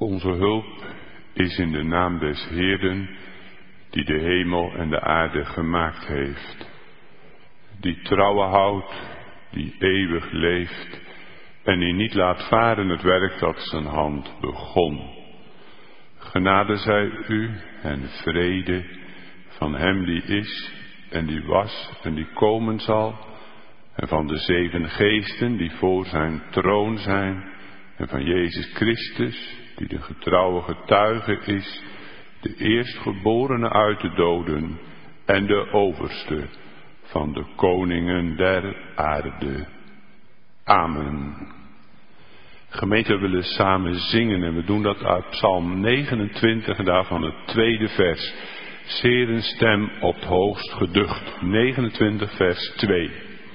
Onze hulp is in de naam des Heeren, die de hemel en de aarde gemaakt heeft. Die trouwe houdt, die eeuwig leeft en die niet laat varen het werk dat zijn hand begon. Genade zij u en vrede van hem die is en die was en die komen zal, en van de 7 geesten die voor zijn troon zijn, en van Jezus Christus, die de getrouwe getuige is, de eerstgeborene uit de doden en de overste van de koningen der aarde. Amen. Gemeente, we willen samen zingen en we doen dat uit Psalm 29 en daarvan het 2e vers. Zeer een stem op het hoogst geducht. 29 vers 2.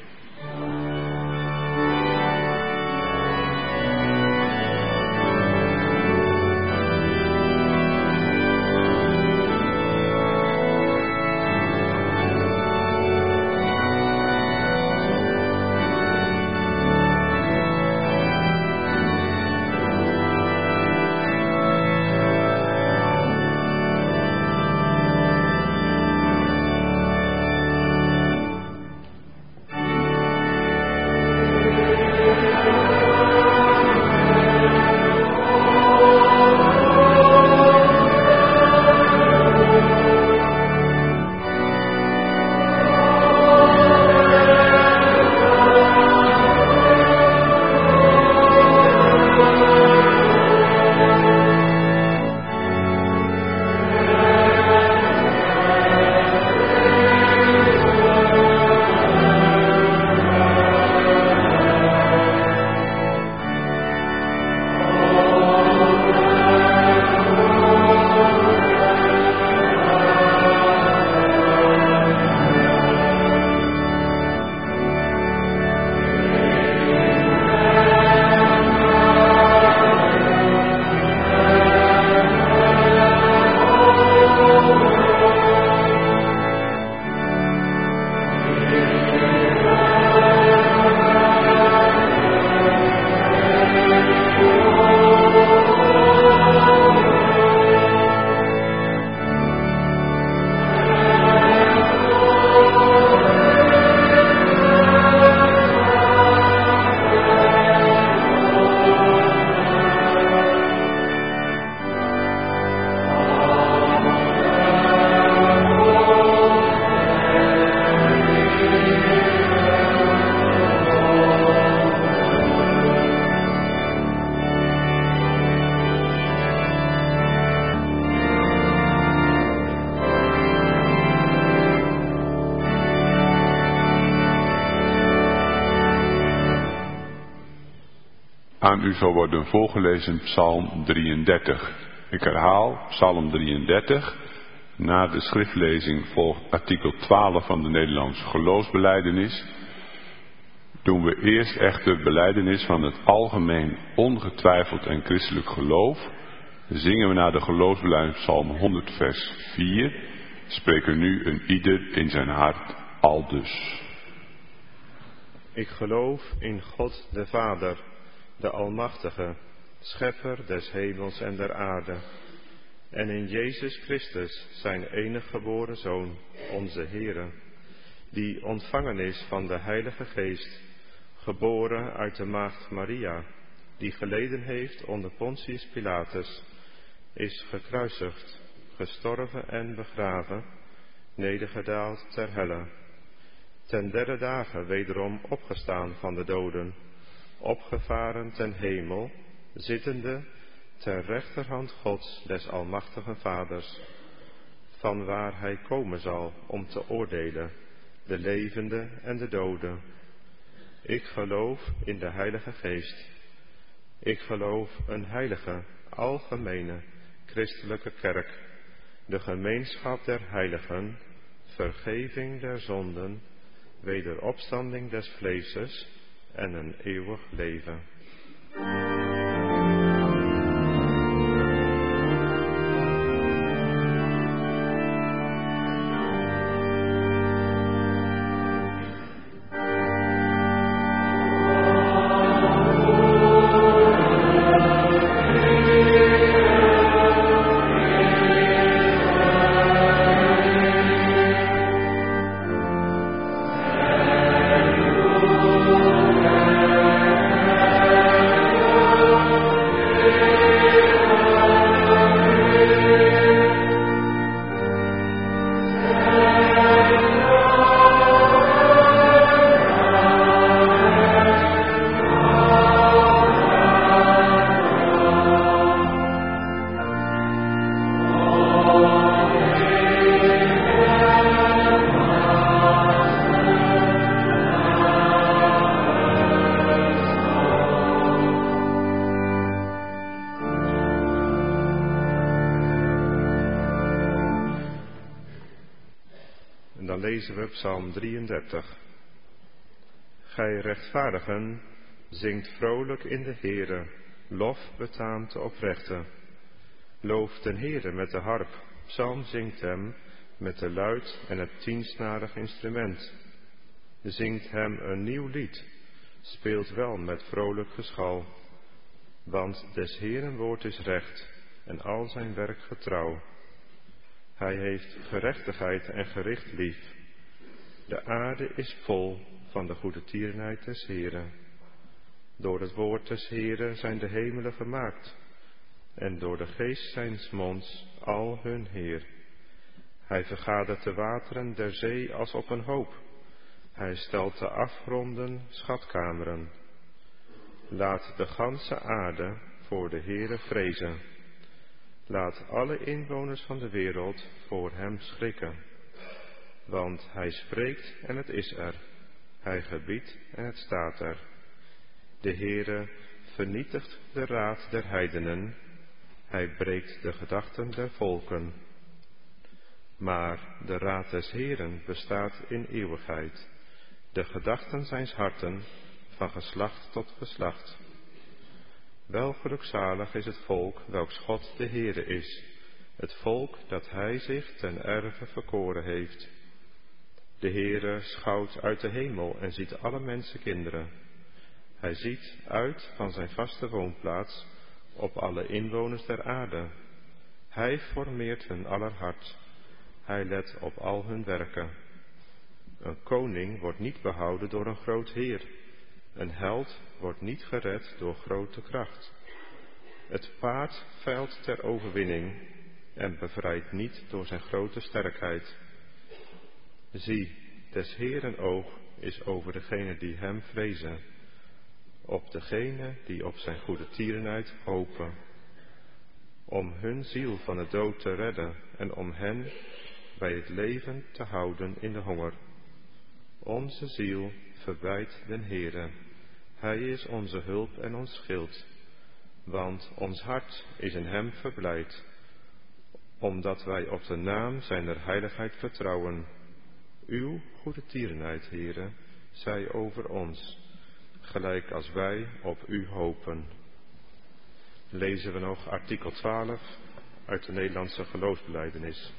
Aan u zal worden voorgelezen Psalm 33. Ik herhaal Psalm 33. Na de schriftlezing volgt artikel 12 van de Nederlandse geloofsbelijdenis. Doen we eerst echter belijdenis van het algemeen ongetwijfeld en christelijk geloof. Zingen we naar de geloofsbelijdenis Psalm 100 vers 4. Spreken nu een ieder in zijn hart aldus. Ik geloof in God de Vader, de Almachtige, Schepper des hemels en der aarde, en in Jezus Christus, zijn enige geboren Zoon, onze Heere, die ontvangen is van de Heilige Geest, geboren uit de maagd Maria, die geleden heeft onder Pontius Pilatus, is gekruisigd, gestorven en begraven, nedergedaald ter helle, ten 3e dagen wederom opgestaan van de doden, opgevaren ten hemel, zittende ter rechterhand Gods des Almachtigen Vaders, vanwaar hij komen zal om te oordelen, de levenden en de doden. Ik geloof in de Heilige Geest. Ik geloof een heilige, algemene, christelijke kerk, de gemeenschap der heiligen, vergeving der zonden, wederopstanding des vleeses en een eeuwig leven. dan lezen we Psalm 33. Gij rechtvaardigen, zingt vrolijk in de Heere, lof betaamt de oprechte. Looft den Heere met de harp, psalm zingt hem met de luit en het tiensnarig instrument. Zingt hem een nieuw lied, speelt wel met vrolijk geschal. Want des Heeren woord is recht en al zijn werk getrouw. Hij heeft gerechtigheid en gericht lief. De aarde is vol van de goede tierenheid des Heeren. Door het woord des Heeren zijn de hemelen gemaakt, en door de geest zijns monds al hun Heer. Hij vergadert de wateren der zee als op een hoop. Hij stelt de afgronden schatkameren. Laat de ganse aarde voor de Heere vrezen. Laat alle inwoners van de wereld voor hem schrikken. Want hij spreekt en het is er. Hij gebiedt en het staat er. De Heere vernietigt de raad der heidenen. Hij breekt de gedachten der volken. Maar de raad des Heeren bestaat in eeuwigheid. De gedachten zijns harten van geslacht tot geslacht. Wel gelukzalig is het volk welks God de Heere is. Het volk dat hij zich ten erve verkoren heeft. De Heere schouwt uit de hemel en ziet alle mensenkinderen. Hij ziet uit van zijn vaste woonplaats op alle inwoners der aarde. Hij formeert hun aller hart. Hij let op al hun werken. Een koning wordt niet behouden door een groot heer. Een held wordt niet gered door grote kracht. Het paard veilt ter overwinning en bevrijdt niet door zijn grote sterkheid. Zie, des Heeren oog is over degenen die hem vrezen, op degenen die op zijn goede tierenheid hopen, om hun ziel van de dood te redden en om hen bij het leven te houden in de honger. Onze ziel verblijdt den Heere. Hij is onze hulp en ons schild. Want ons hart is in hem verblijd, omdat wij op de naam zijner heiligheid vertrouwen. Uw goede tierenheid, Heere, zij over ons, gelijk als wij op u hopen. Lezen we nog artikel 12 uit de Nederlandse geloofsbelijdenis.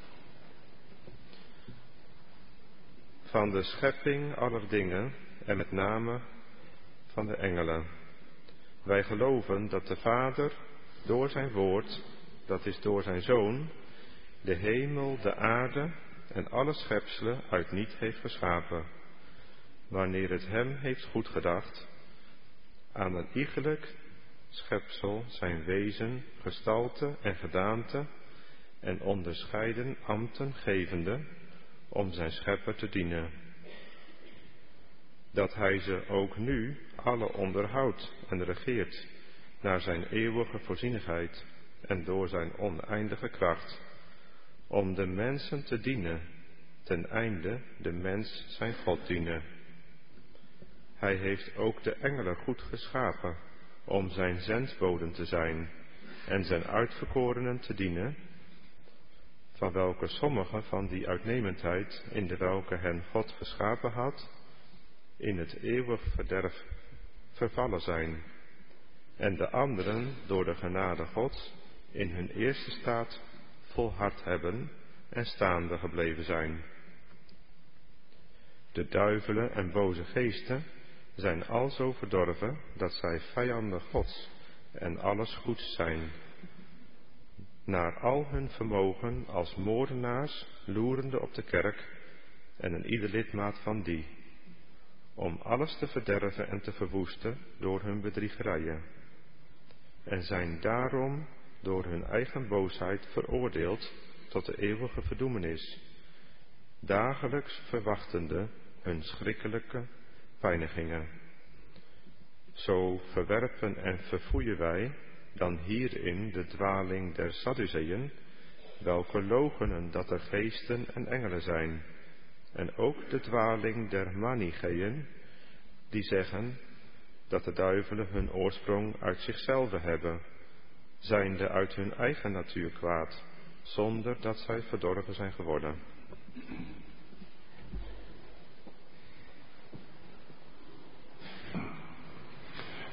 Van de schepping aller dingen en met name van de engelen. Wij geloven dat de Vader door zijn woord, dat is door zijn Zoon, de hemel, de aarde en alle schepselen uit niet heeft geschapen, wanneer het hem heeft goedgedacht, aan een iegelijk schepsel zijn wezen, gestalte en gedaante en onderscheiden ambten gevende, om zijn schepper te dienen. Dat hij ze ook nu alle onderhoudt en regeert naar zijn eeuwige voorzienigheid en door zijn oneindige kracht, om de mensen te dienen, ten einde de mens zijn God dienen. Hij heeft ook de engelen goed geschapen, om zijn zendboden te zijn en zijn uitverkorenen te dienen, van welke sommige van die uitnemendheid, in de welke hen God geschapen had, in het eeuwig verderf vervallen zijn, en de anderen door de genade Gods in hun eerste staat volhard hebben en staande gebleven zijn. De duivelen en boze geesten zijn alzo verdorven dat zij vijanden Gods en alles goeds zijn, naar al hun vermogen als moordenaars loerende op de kerk en een ieder lidmaat van die, om alles te verderven en te verwoesten door hun bedriegerijen, en zijn daarom door hun eigen boosheid veroordeeld tot de eeuwige verdoemenis, dagelijks verwachtende hun schrikkelijke pijnigingen. Zo verwerpen en verfoeien wij dan hierin de dwaling der Sadduceeën, welke loochenen dat er geesten en engelen zijn, en ook de dwaling der Manicheeën, die zeggen dat de duivelen hun oorsprong uit zichzelf hebben, zijnde uit hun eigen natuur kwaad, zonder dat zij verdorven zijn geworden.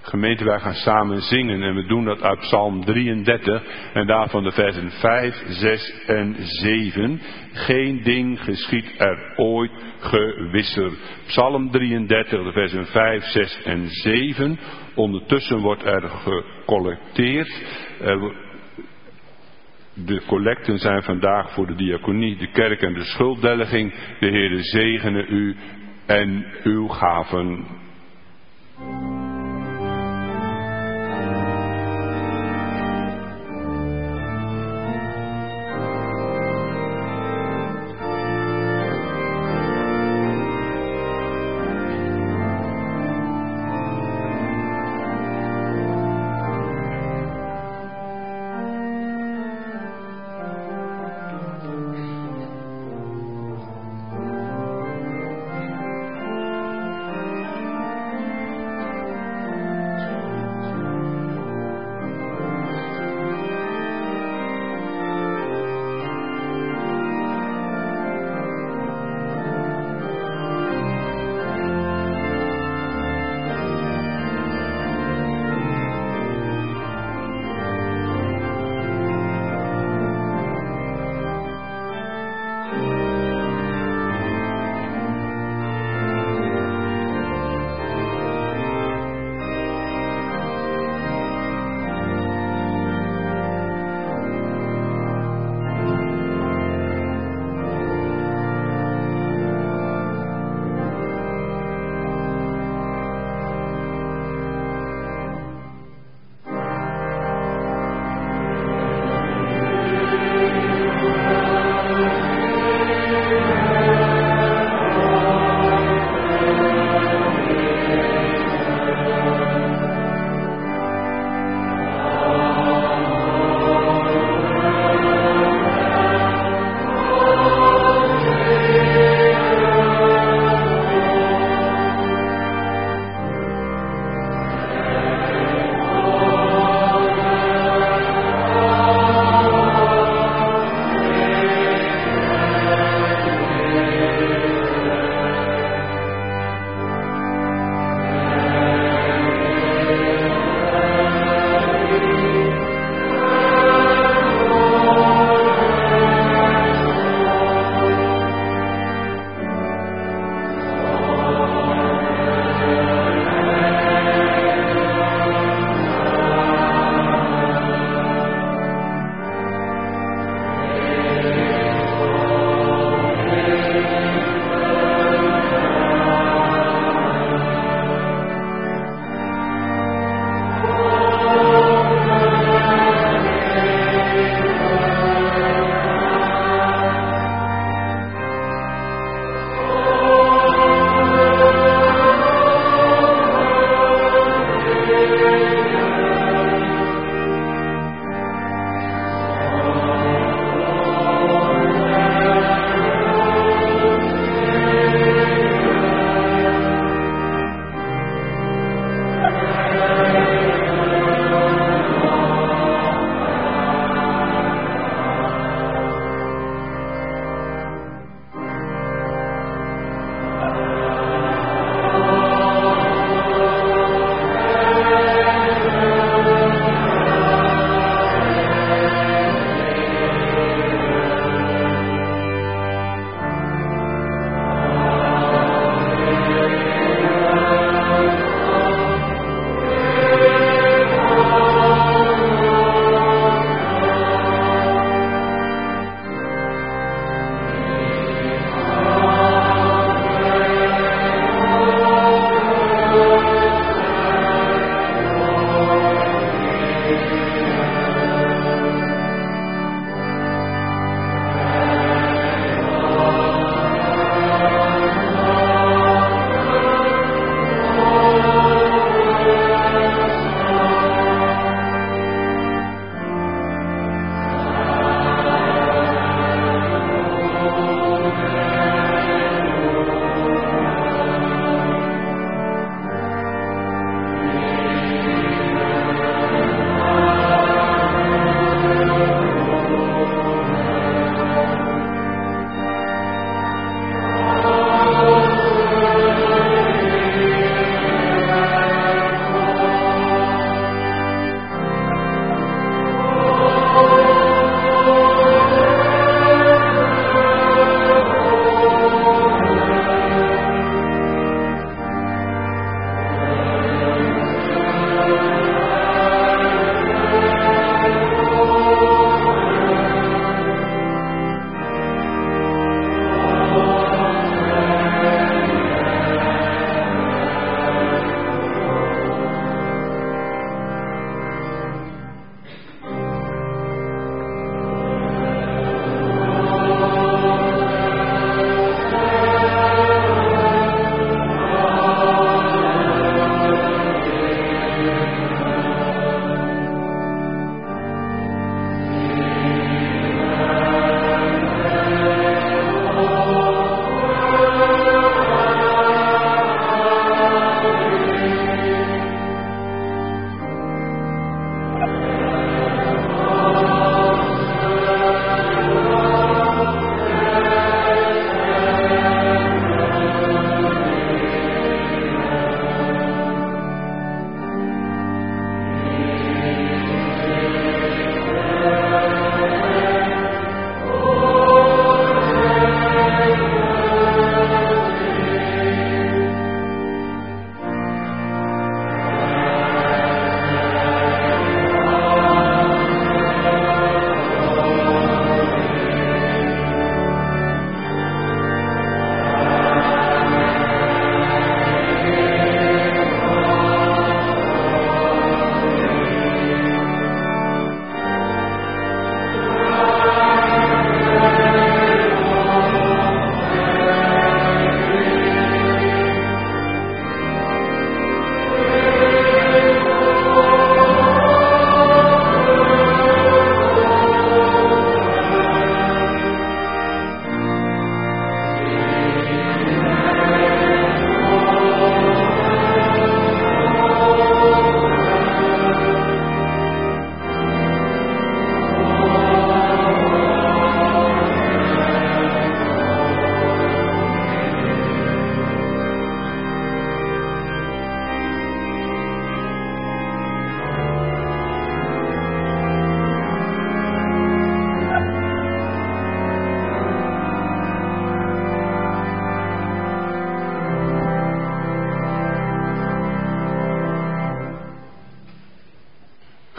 Gemeente, wij gaan samen zingen en we doen dat uit Psalm 33 en daarvan de versen 5, 6 en 7. Geen ding geschiet er ooit gewisser. Psalm 33, de versen 5, 6 en 7. Ondertussen wordt er gecollecteerd. De collecten zijn vandaag voor de diaconie, de kerk en de schulddelging. De Heere zegene u en uw gaven.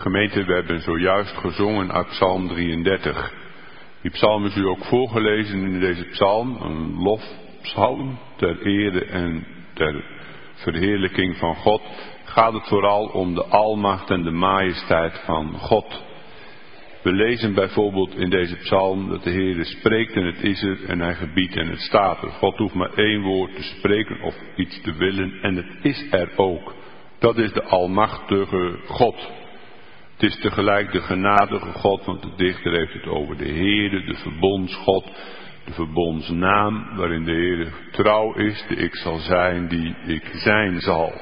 Gemeente, we hebben zojuist gezongen uit Psalm 33. Die psalm is u ook voorgelezen in deze psalm, een lofpsalm ter ere en ter verheerlijking van God. Gaat het vooral om de almacht en de majesteit van God. We lezen bijvoorbeeld in deze psalm dat de Heer spreekt en het is er en hij gebiedt en het staat er. God hoeft maar één woord te spreken of iets te willen en het is er ook. Dat is de almachtige God. Het is tegelijk de genadige God, want de dichter heeft het over de Heere, de verbondsgod, de verbondsnaam, waarin de Heere trouw is, de ik zal zijn die ik zijn zal.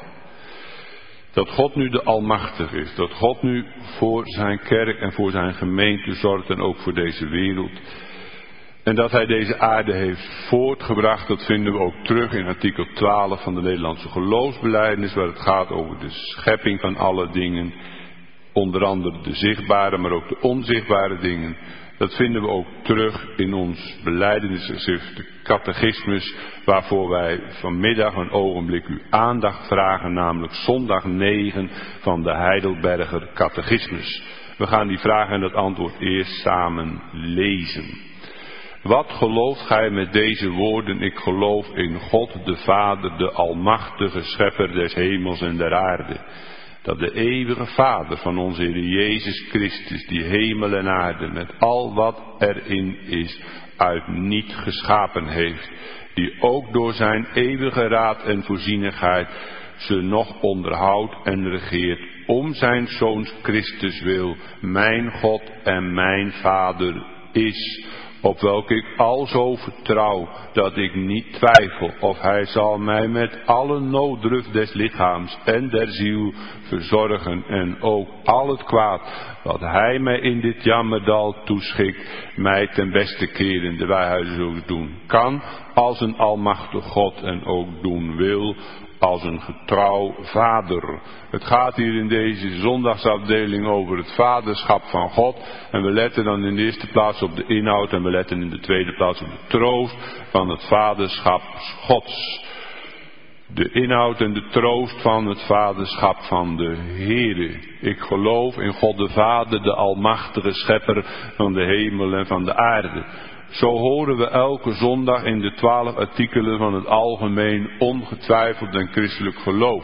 Dat God nu de almachtig is, dat God nu voor zijn kerk en voor zijn gemeente zorgt en ook voor deze wereld. En dat hij deze aarde heeft voortgebracht, dat vinden we ook terug in artikel 12 van de Nederlandse geloofsbelijdenis, waar het gaat over de schepping van alle dingen. Onder andere de zichtbare, maar ook de onzichtbare dingen. Dat vinden we ook terug in ons belijdenisgeschrift, de catechismus, waarvoor wij vanmiddag een ogenblik uw aandacht vragen, namelijk zondag 9 van de Heidelberger catechismus. We gaan die vraag en dat antwoord eerst samen lezen. Wat gelooft gij met deze woorden? Ik geloof in God de Vader, de almachtige schepper des hemels en der aarde. Dat de eeuwige Vader van onze Heer Jezus Christus, die hemel en aarde met al wat erin is, uit niet geschapen heeft. Die ook door zijn eeuwige raad en voorzienigheid ze nog onderhoudt en regeert om zijn Zoons Christus wil, mijn God en mijn Vader is. Op welke ik alzo vertrouw, dat ik niet twijfel of hij zal mij met alle nooddruf des lichaams en der ziel verzorgen en ook al het kwaad wat hij mij in dit jammerdal toeschikt, mij ten beste keren, de hij zulks doen kan, als een almachtig God en ook doen wil, als een getrouw vader. Het gaat hier in deze zondagsafdeling over het vaderschap van God. En we letten dan in de eerste plaats op de inhoud en we letten in de tweede plaats op de troost van het vaderschap Gods. De inhoud en de troost van het vaderschap van de Heere. Ik geloof in God de Vader, de almachtige schepper van de hemel en van de aarde. Zo horen we elke zondag in de 12 artikelen van het algemeen ongetwijfeld en christelijk geloof.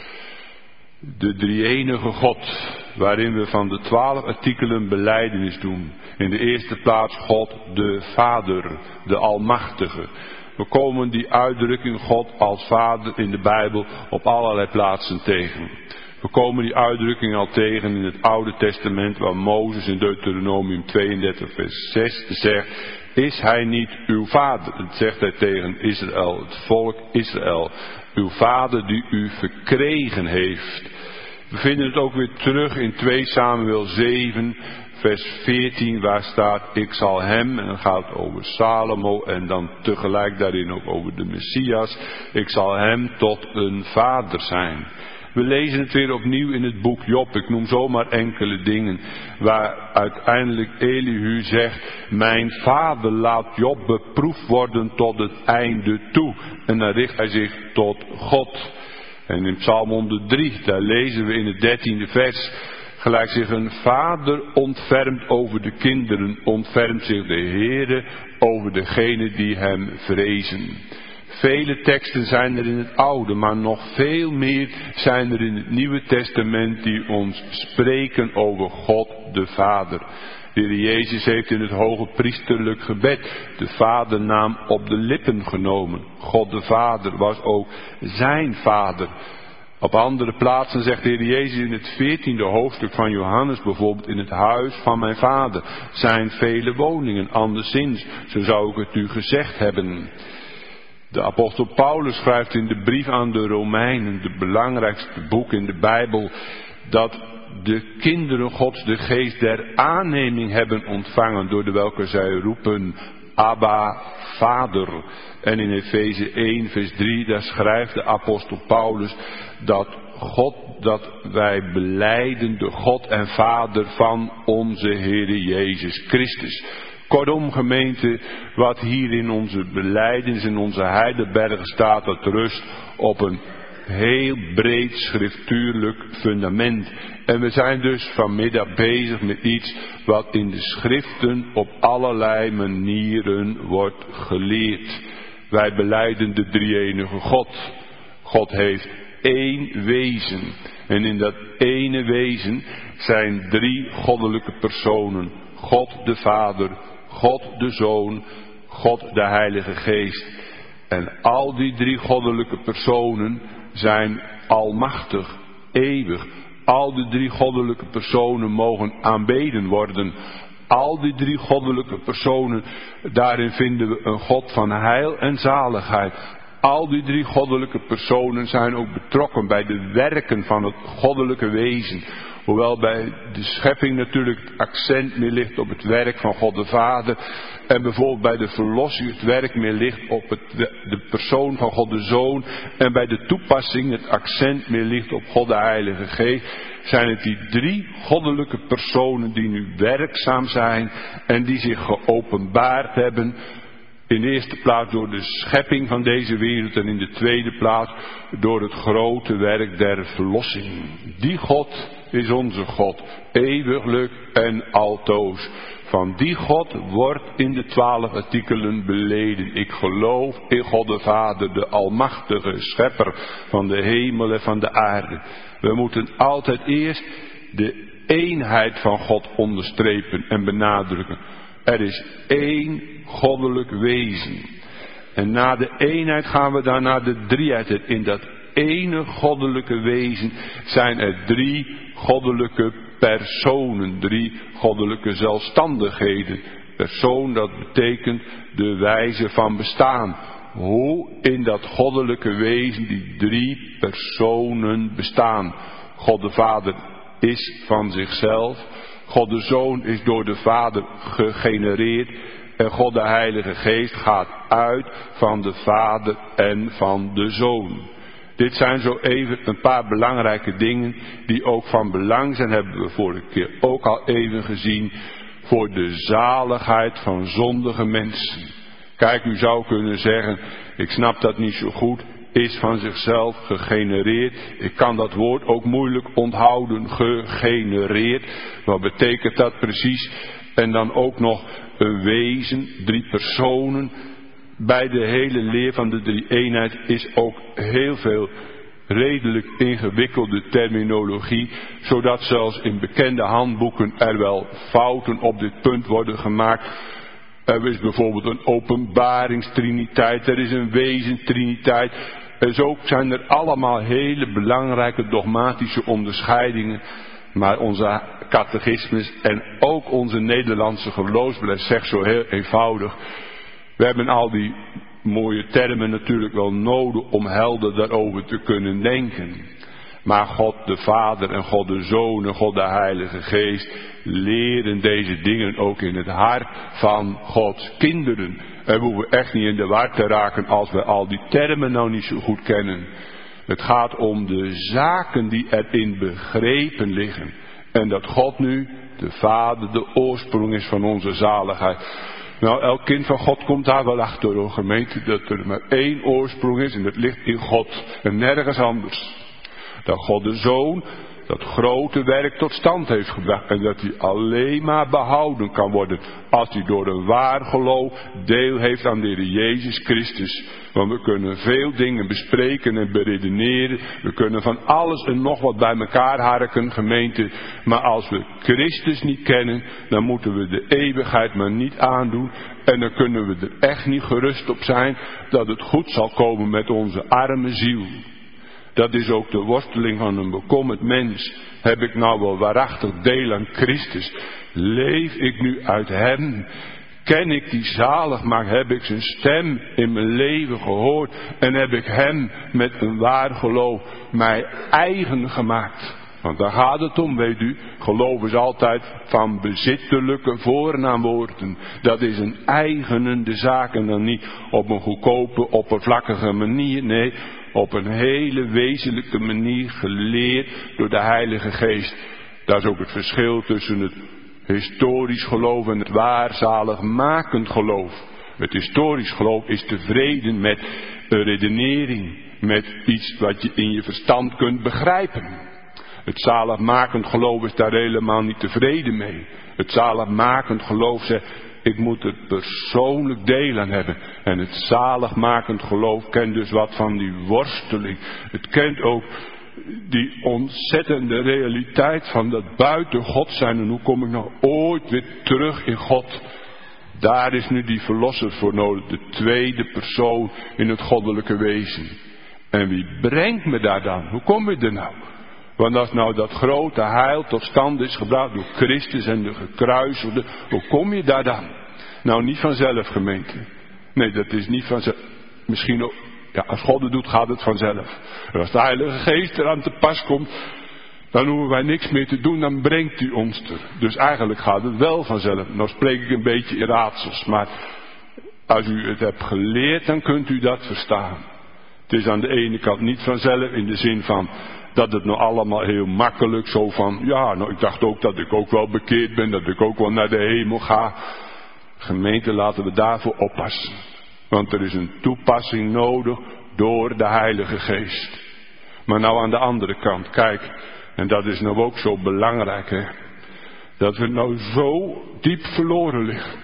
De drie-enige God, waarin we van de 12 artikelen belijdenis doen. In de eerste plaats God de Vader, de Almachtige. We komen die uitdrukking God als Vader in de Bijbel op allerlei plaatsen tegen. We komen die uitdrukking al tegen in het Oude Testament, waar Mozes in Deuteronomium 32 vers 6 zegt: is hij niet uw vader? Dat zegt hij tegen Israël, het volk Israël. Uw vader die u verkregen heeft. We vinden het ook weer terug in 2 Samuel 7 vers 14, waar staat: ik zal hem, en dan gaat het over Salomo en dan tegelijk daarin ook over de Messias, ik zal hem tot een vader zijn. We lezen het weer opnieuw in het boek Job. Ik noem zomaar enkele dingen. Waar uiteindelijk Elihu zegt: mijn vader laat Job beproefd worden tot het einde toe. En dan richt hij zich tot God. En in Psalm 103, daar lezen we in het 13e vers: gelijk zich een vader ontfermt over de kinderen, ontfermt zich de Heere over degenen die hem vrezen. Vele teksten zijn er in het Oude, maar nog veel meer zijn er in het Nieuwe Testament die ons spreken over God de Vader. De Heer Jezus heeft in het hoge priesterlijk gebed de Vadernaam op de lippen genomen. God de Vader was ook zijn Vader. Op andere plaatsen zegt de Heer Jezus in het 14e hoofdstuk van Johannes bijvoorbeeld: in het huis van mijn Vader zijn vele woningen, anderszins, zo zou ik het u gezegd hebben. De apostel Paulus schrijft in de brief aan de Romeinen, het belangrijkste boek in de Bijbel, dat de kinderen Gods de geest der aanneming hebben ontvangen, door de welke zij roepen: Abba, Vader. En in Efeze 1 vers 3, daar schrijft de apostel Paulus dat wij belijden de God en Vader van onze Heere Jezus Christus. Kortom, gemeente, wat hier in onze belijdenis in onze Heidelbergen staat, dat rust op een heel breed schriftuurlijk fundament. En we zijn dus vanmiddag bezig met iets wat in de schriften op allerlei manieren wordt geleerd. Wij belijden de drie-enige God. God heeft één wezen. En in dat ene wezen zijn drie goddelijke personen. God de Vader, God de Zoon, God de Heilige Geest. En al die drie goddelijke personen zijn almachtig, eeuwig. Al die drie goddelijke personen mogen aanbeden worden. Al die drie goddelijke personen, daarin vinden we een God van heil en zaligheid. Al die drie goddelijke personen zijn ook betrokken bij de werken van het goddelijke wezen. Hoewel bij de schepping natuurlijk het accent meer ligt op het werk van God de Vader. En bijvoorbeeld bij de verlossing het werk meer ligt op de persoon van God de Zoon. En bij de toepassing het accent meer ligt op God de Heilige Geest. Zijn het die drie goddelijke personen die nu werkzaam zijn. En die zich geopenbaard hebben. In de eerste plaats door de schepping van deze wereld en in de tweede plaats door het grote werk der verlossing. Die God is onze God, eeuwiglijk en altoos. Van die God wordt in de 12 artikelen beleden. Ik geloof in God de Vader, de almachtige schepper van de hemel en van de aarde. We moeten altijd eerst de eenheid van God onderstrepen en benadrukken. Er is één goddelijk wezen. En na de eenheid gaan we dan naar de drieheid. In dat ene goddelijke wezen zijn er drie goddelijke personen. Drie goddelijke zelfstandigheden. Persoon, dat betekent de wijze van bestaan. Hoe in dat goddelijke wezen die drie personen bestaan. God de Vader is van zichzelf. God de Zoon is door de Vader gegenereerd. En God de Heilige Geest gaat uit van de Vader en van de Zoon. Dit zijn zo even een paar belangrijke dingen die ook van belang zijn, hebben we vorige keer ook al even gezien, voor de zaligheid van zondige mensen. Kijk, u zou kunnen zeggen, ik snap dat niet zo goed, is van zichzelf gegenereerd. Ik kan dat woord ook moeilijk onthouden, gegenereerd. Wat betekent dat precies? En dan ook nog een wezen, drie personen. Bij de hele leer van de drie-eenheid is ook heel veel redelijk ingewikkelde terminologie, zodat zelfs in bekende handboeken er wel fouten op dit punt worden gemaakt. Er is bijvoorbeeld een openbaringstriniteit, er is een wezentriniteit. En zo zijn er allemaal hele belangrijke dogmatische onderscheidingen. Maar onze catechismus en ook onze Nederlandse geloofsles zegt zo heel eenvoudig. We hebben al die mooie termen natuurlijk wel nodig om helder daarover te kunnen denken. Maar God de Vader en God de Zoon en God de Heilige Geest leren deze dingen ook in het hart van Gods kinderen. En we hoeven echt niet in de war te raken als we al die termen nou niet zo goed kennen. Het gaat om de zaken die erin begrepen liggen. En dat God nu, de Vader, de oorsprong is van onze zaligheid. Nou, elk kind van God komt daar wel achter, hoor, gemeente, dat er maar één oorsprong is en dat ligt in God en nergens anders. Dat God de Zoon dat grote werk tot stand heeft gebracht en dat hij alleen maar behouden kan worden als hij door een waar geloof deel heeft aan de Heer Jezus Christus. Want we kunnen veel dingen bespreken en beredeneren, we kunnen van alles en nog wat bij elkaar harken, gemeente, maar als we Christus niet kennen, dan moeten we de eeuwigheid maar niet aandoen en dan kunnen we er echt niet gerust op zijn dat het goed zal komen met onze arme ziel. Dat is ook de worsteling van een bekommerd mens. Heb ik nou wel waarachtig deel aan Christus? Leef ik nu uit Hem? Ken ik die zalig maakt? Heb ik zijn stem in mijn leven gehoord? En heb ik Hem met een waar geloof mij eigen gemaakt? Want daar gaat het om, weet u. Geloof is altijd van bezittelijke voornaamwoorden. Dat is een eigenende zaak en dan niet op een goedkope, oppervlakkige manier. Nee, op een hele wezenlijke manier geleerd door de Heilige Geest. Dat is ook het verschil tussen het historisch geloof en het waarzaligmakend geloof. Het historisch geloof is tevreden met een redenering. met iets wat je in je verstand kunt begrijpen. Het zaligmakend geloof is daar helemaal niet tevreden mee. Het zaligmakend geloof zegt, ik moet er persoonlijk deel aan hebben. En het zaligmakend geloof kent dus wat van die worsteling. Het kent ook die ontzettende realiteit van dat buiten God zijn. En hoe kom ik nou ooit weer terug in God? Daar is nu die verlosser voor nodig. De tweede persoon in het goddelijke wezen. En wie brengt me daar dan? Hoe kom je er nou? Want als nou dat grote heil tot stand is gebracht door Christus en de gekruiselde, hoe kom je daar dan? Nou, niet vanzelf, gemeente. Nee, dat is niet vanzelf. Misschien ook, ja, als God het doet, gaat het vanzelf. En als de Heilige Geest eraan te pas komt, dan hoeven wij niks meer te doen, dan brengt hij ons er. Dus eigenlijk gaat het wel vanzelf. Nou spreek ik een beetje in raadsels, maar als u het hebt geleerd, dan kunt u dat verstaan. Het is aan de ene kant niet vanzelf in de zin van dat het nou allemaal heel makkelijk zo van, ja, nou ik dacht ook dat ik ook wel bekeerd ben, dat ik ook wel naar de hemel ga. Gemeente, laten we daarvoor oppassen. Want er is een toepassing nodig door de Heilige Geest. Maar nou aan de andere kant, kijk, en dat is nou ook zo belangrijk, hè. Dat we nou zo diep verloren liggen.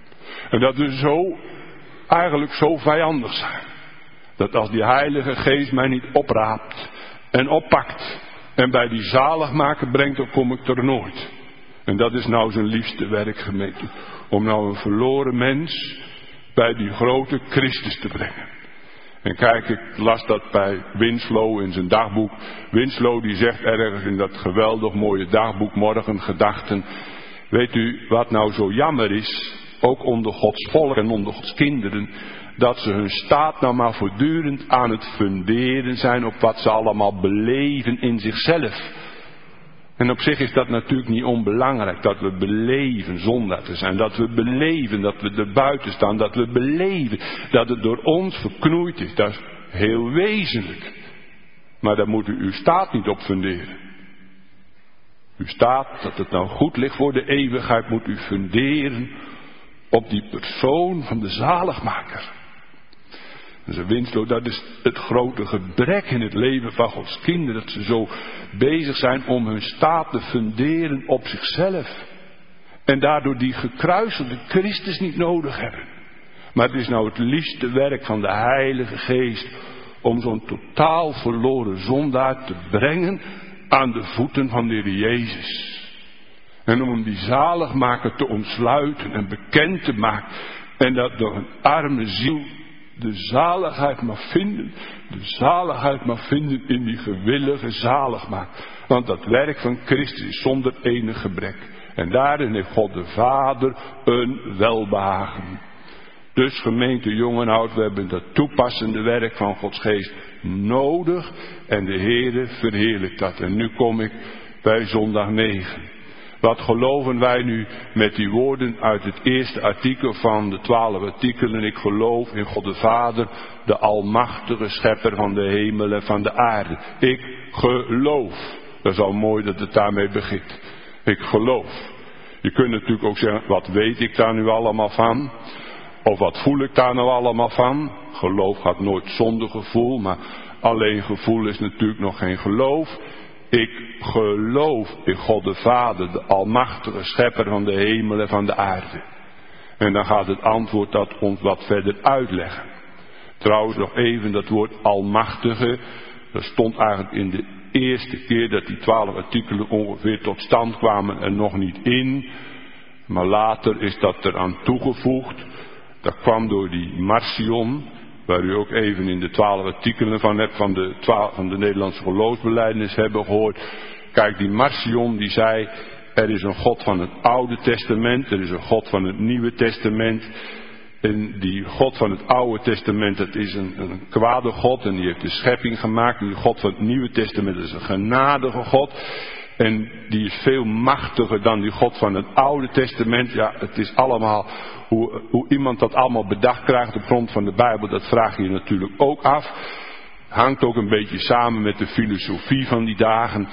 En dat we eigenlijk zo vijandig zijn. Dat als die Heilige Geest mij niet opraapt en oppakt en bij die zaligmaker brengt, dan kom ik er nooit. En dat is nou zijn liefste werk, gemeente. Om nou een verloren mens bij die grote Christus te brengen. En kijk, ik las dat bij Winslow in zijn dagboek. Winslow die zegt ergens in dat geweldig mooie dagboek Morgen Gedachten. Weet u wat nou zo jammer is? Ook onder Gods volk en onder Gods kinderen. Dat ze hun staat nou maar voortdurend aan het funderen zijn op wat ze allemaal beleven in zichzelf. En op zich is dat natuurlijk niet onbelangrijk. Dat we beleven zondaar te zijn. Dat we beleven dat we er buiten staan. Dat we beleven dat het door ons verknoeid is. Dat is heel wezenlijk. Maar daar moet u uw staat niet op funderen. Uw staat, dat het nou goed ligt voor de eeuwigheid, moet u funderen op die persoon van de zaligmaker. Dus Winslow, dat is het grote gebrek in het leven van Gods kinderen. Dat ze zo bezig zijn om hun staat te funderen op zichzelf. En daardoor die gekruiselde Christus niet nodig hebben. Maar het is nou het liefste werk van de Heilige Geest om zo'n totaal verloren zondaar te brengen aan de voeten van de Heer Jezus. En om die zaligmaker te ontsluiten en bekend te maken. En dat door een arme ziel de zaligheid mag vinden. De zaligheid mag vinden in die gewillige zaligmaker. Want dat werk van Christus is zonder enig gebrek. En daarin heeft God de Vader een welbehagen. Dus gemeente jong en oud, we hebben dat toepassende werk van Gods Geest nodig. En de Heere verheerlijkt dat. En nu kom ik bij zondag 9. Wat geloven wij nu met die woorden uit het eerste artikel van de 12 artikelen? Ik geloof in God de Vader, de almachtige schepper van de hemel en van de aarde. Ik geloof. Dat is al mooi dat het daarmee begint. Ik geloof. Je kunt natuurlijk ook zeggen, wat weet ik daar nu allemaal van? Of wat voel ik daar nou allemaal van? Geloof gaat nooit zonder gevoel, maar alleen gevoel is natuurlijk nog geen geloof. Ik geloof in God de Vader, de almachtige schepper van de hemel en van de aarde. En dan gaat het antwoord dat ons wat verder uitleggen. Trouwens nog even dat woord almachtige. Dat stond eigenlijk in de eerste keer dat die 12 artikelen ongeveer tot stand kwamen er nog niet in. Maar later is dat eraan toegevoegd. Dat kwam door die Marcion, waar u ook even in de 12 artikelen van hebt van de Nederlandse geloofsbelijdenis hebben gehoord. Kijk, die Marcion die zei, er is een God van het Oude Testament, er is een God van het Nieuwe Testament. En die God van het Oude Testament, dat is een kwade God en die heeft de schepping gemaakt. En die God van het Nieuwe Testament is een genadige God. En die is veel machtiger dan die God van het Oude Testament. Ja, het is allemaal, hoe iemand dat allemaal bedacht krijgt op grond van de Bijbel, dat vraag je natuurlijk ook af. Hangt ook een beetje samen met de filosofie van die dagen.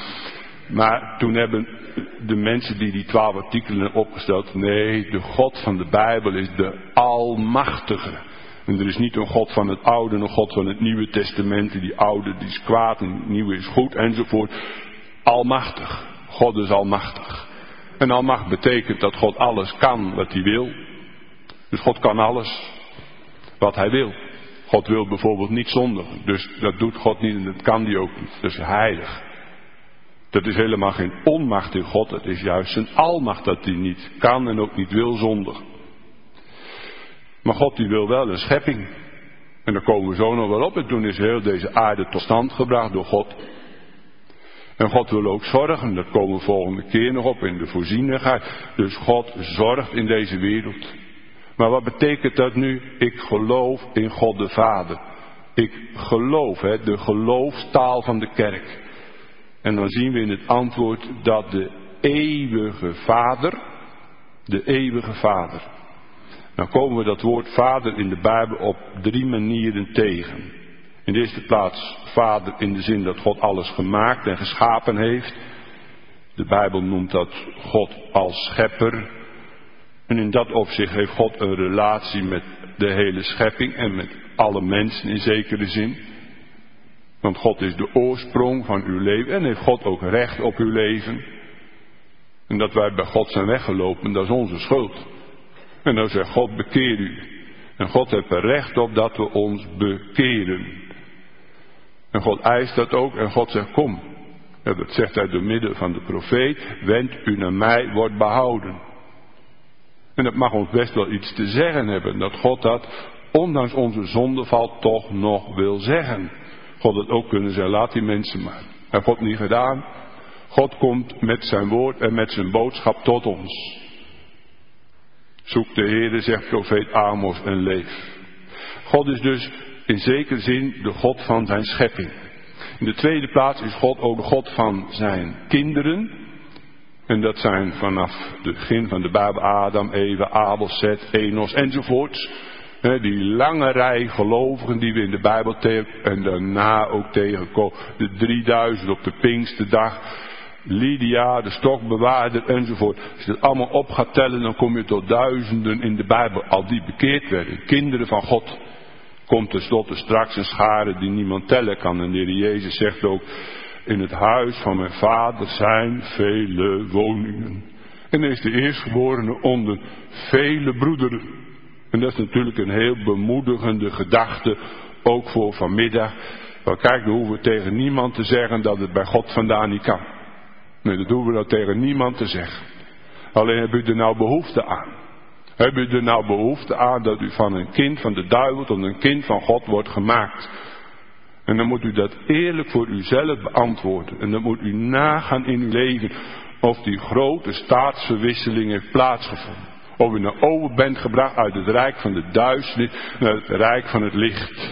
Maar toen hebben de mensen die 12 artikelen hebben opgesteld, nee, de God van de Bijbel is de Almachtige. En er is niet een God van het Oude, een God van het Nieuwe Testament. Die oude die is kwaad en het nieuwe is goed enzovoort. Almachtig. God is almachtig. En almacht betekent dat God alles kan wat hij wil. Dus God kan alles wat hij wil. God wil bijvoorbeeld niet zondigen. Dus dat doet God niet en dat kan hij ook niet. Dat is heilig. Dat is helemaal geen onmacht in God. Het is juist zijn almacht dat hij niet kan en ook niet wil zondigen. Maar God die wil wel een schepping. En daar komen we zo nog wel op. En toen is heel deze aarde tot stand gebracht door God. En God wil ook zorgen. Daar komen we volgende keer nog op in de voorzienigheid. Dus God zorgt in deze wereld. Maar wat betekent dat nu? Ik geloof in God de Vader. Ik geloof, de geloofstaal van de kerk. En dan zien we in het antwoord dat de eeuwige Vader. Dan komen we dat woord Vader in de Bijbel op 3 manieren tegen. In de eerste plaats Vader in de zin dat God alles gemaakt en geschapen heeft. De Bijbel noemt dat God als schepper. En in dat opzicht heeft God een relatie met de hele schepping en met alle mensen in zekere zin. Want God is de oorsprong van uw leven en heeft God ook recht op uw leven. En dat wij bij God zijn weggelopen, dat is onze schuld. En dan zegt God, bekeer u. En God heeft er recht op dat we ons bekeren. En God eist dat ook en God zegt, kom. Ja, dat zegt hij door middel van de profeet, wend u naar mij, wordt behouden. En dat mag ons best wel iets te zeggen hebben. Dat God dat, ondanks onze zondeval, toch nog wil zeggen. God had ook kunnen zeggen, laat die mensen maar. Heeft God niet gedaan. God komt met zijn woord en met zijn boodschap tot ons. Zoek de Heere, zegt profeet Amos, en leef. God is dus in zekere zin de God van zijn schepping. In de tweede plaats is God ook de God van zijn kinderen. En dat zijn vanaf het begin van de Bijbel Adam, Eva, Abel, Seth, Enos enzovoorts. Die lange rij gelovigen die we in de Bijbel tegen en daarna ook tegenkomen. De 3000 op de Pinksterdag. Lydia, de stokbewaarder enzovoort. Als je dat allemaal op gaat tellen, dan kom je tot duizenden in de Bijbel. Al die bekeerd werden. Kinderen van God. Komt tenslotte straks een schare die niemand tellen kan. En de Heer Jezus zegt ook, in het huis van mijn vader zijn vele woningen. En hij is de eerstgeborene onder vele broederen. En dat is natuurlijk een heel bemoedigende gedachte, ook voor vanmiddag. Maar kijk, dan hoeven we tegen niemand te zeggen dat het bij God vandaan niet kan. Nee, dat hoeven we dan tegen niemand te zeggen. Alleen heb u er nou behoefte aan? Heb u er nou behoefte aan dat u van een kind van de duivel tot een kind van God wordt gemaakt? En dan moet u dat eerlijk voor uzelf beantwoorden. En dan moet u nagaan in uw leven of die grote staatsverwisseling heeft plaatsgevonden. Of u nou over bent gebracht uit het rijk van de duisternis naar het rijk van het licht.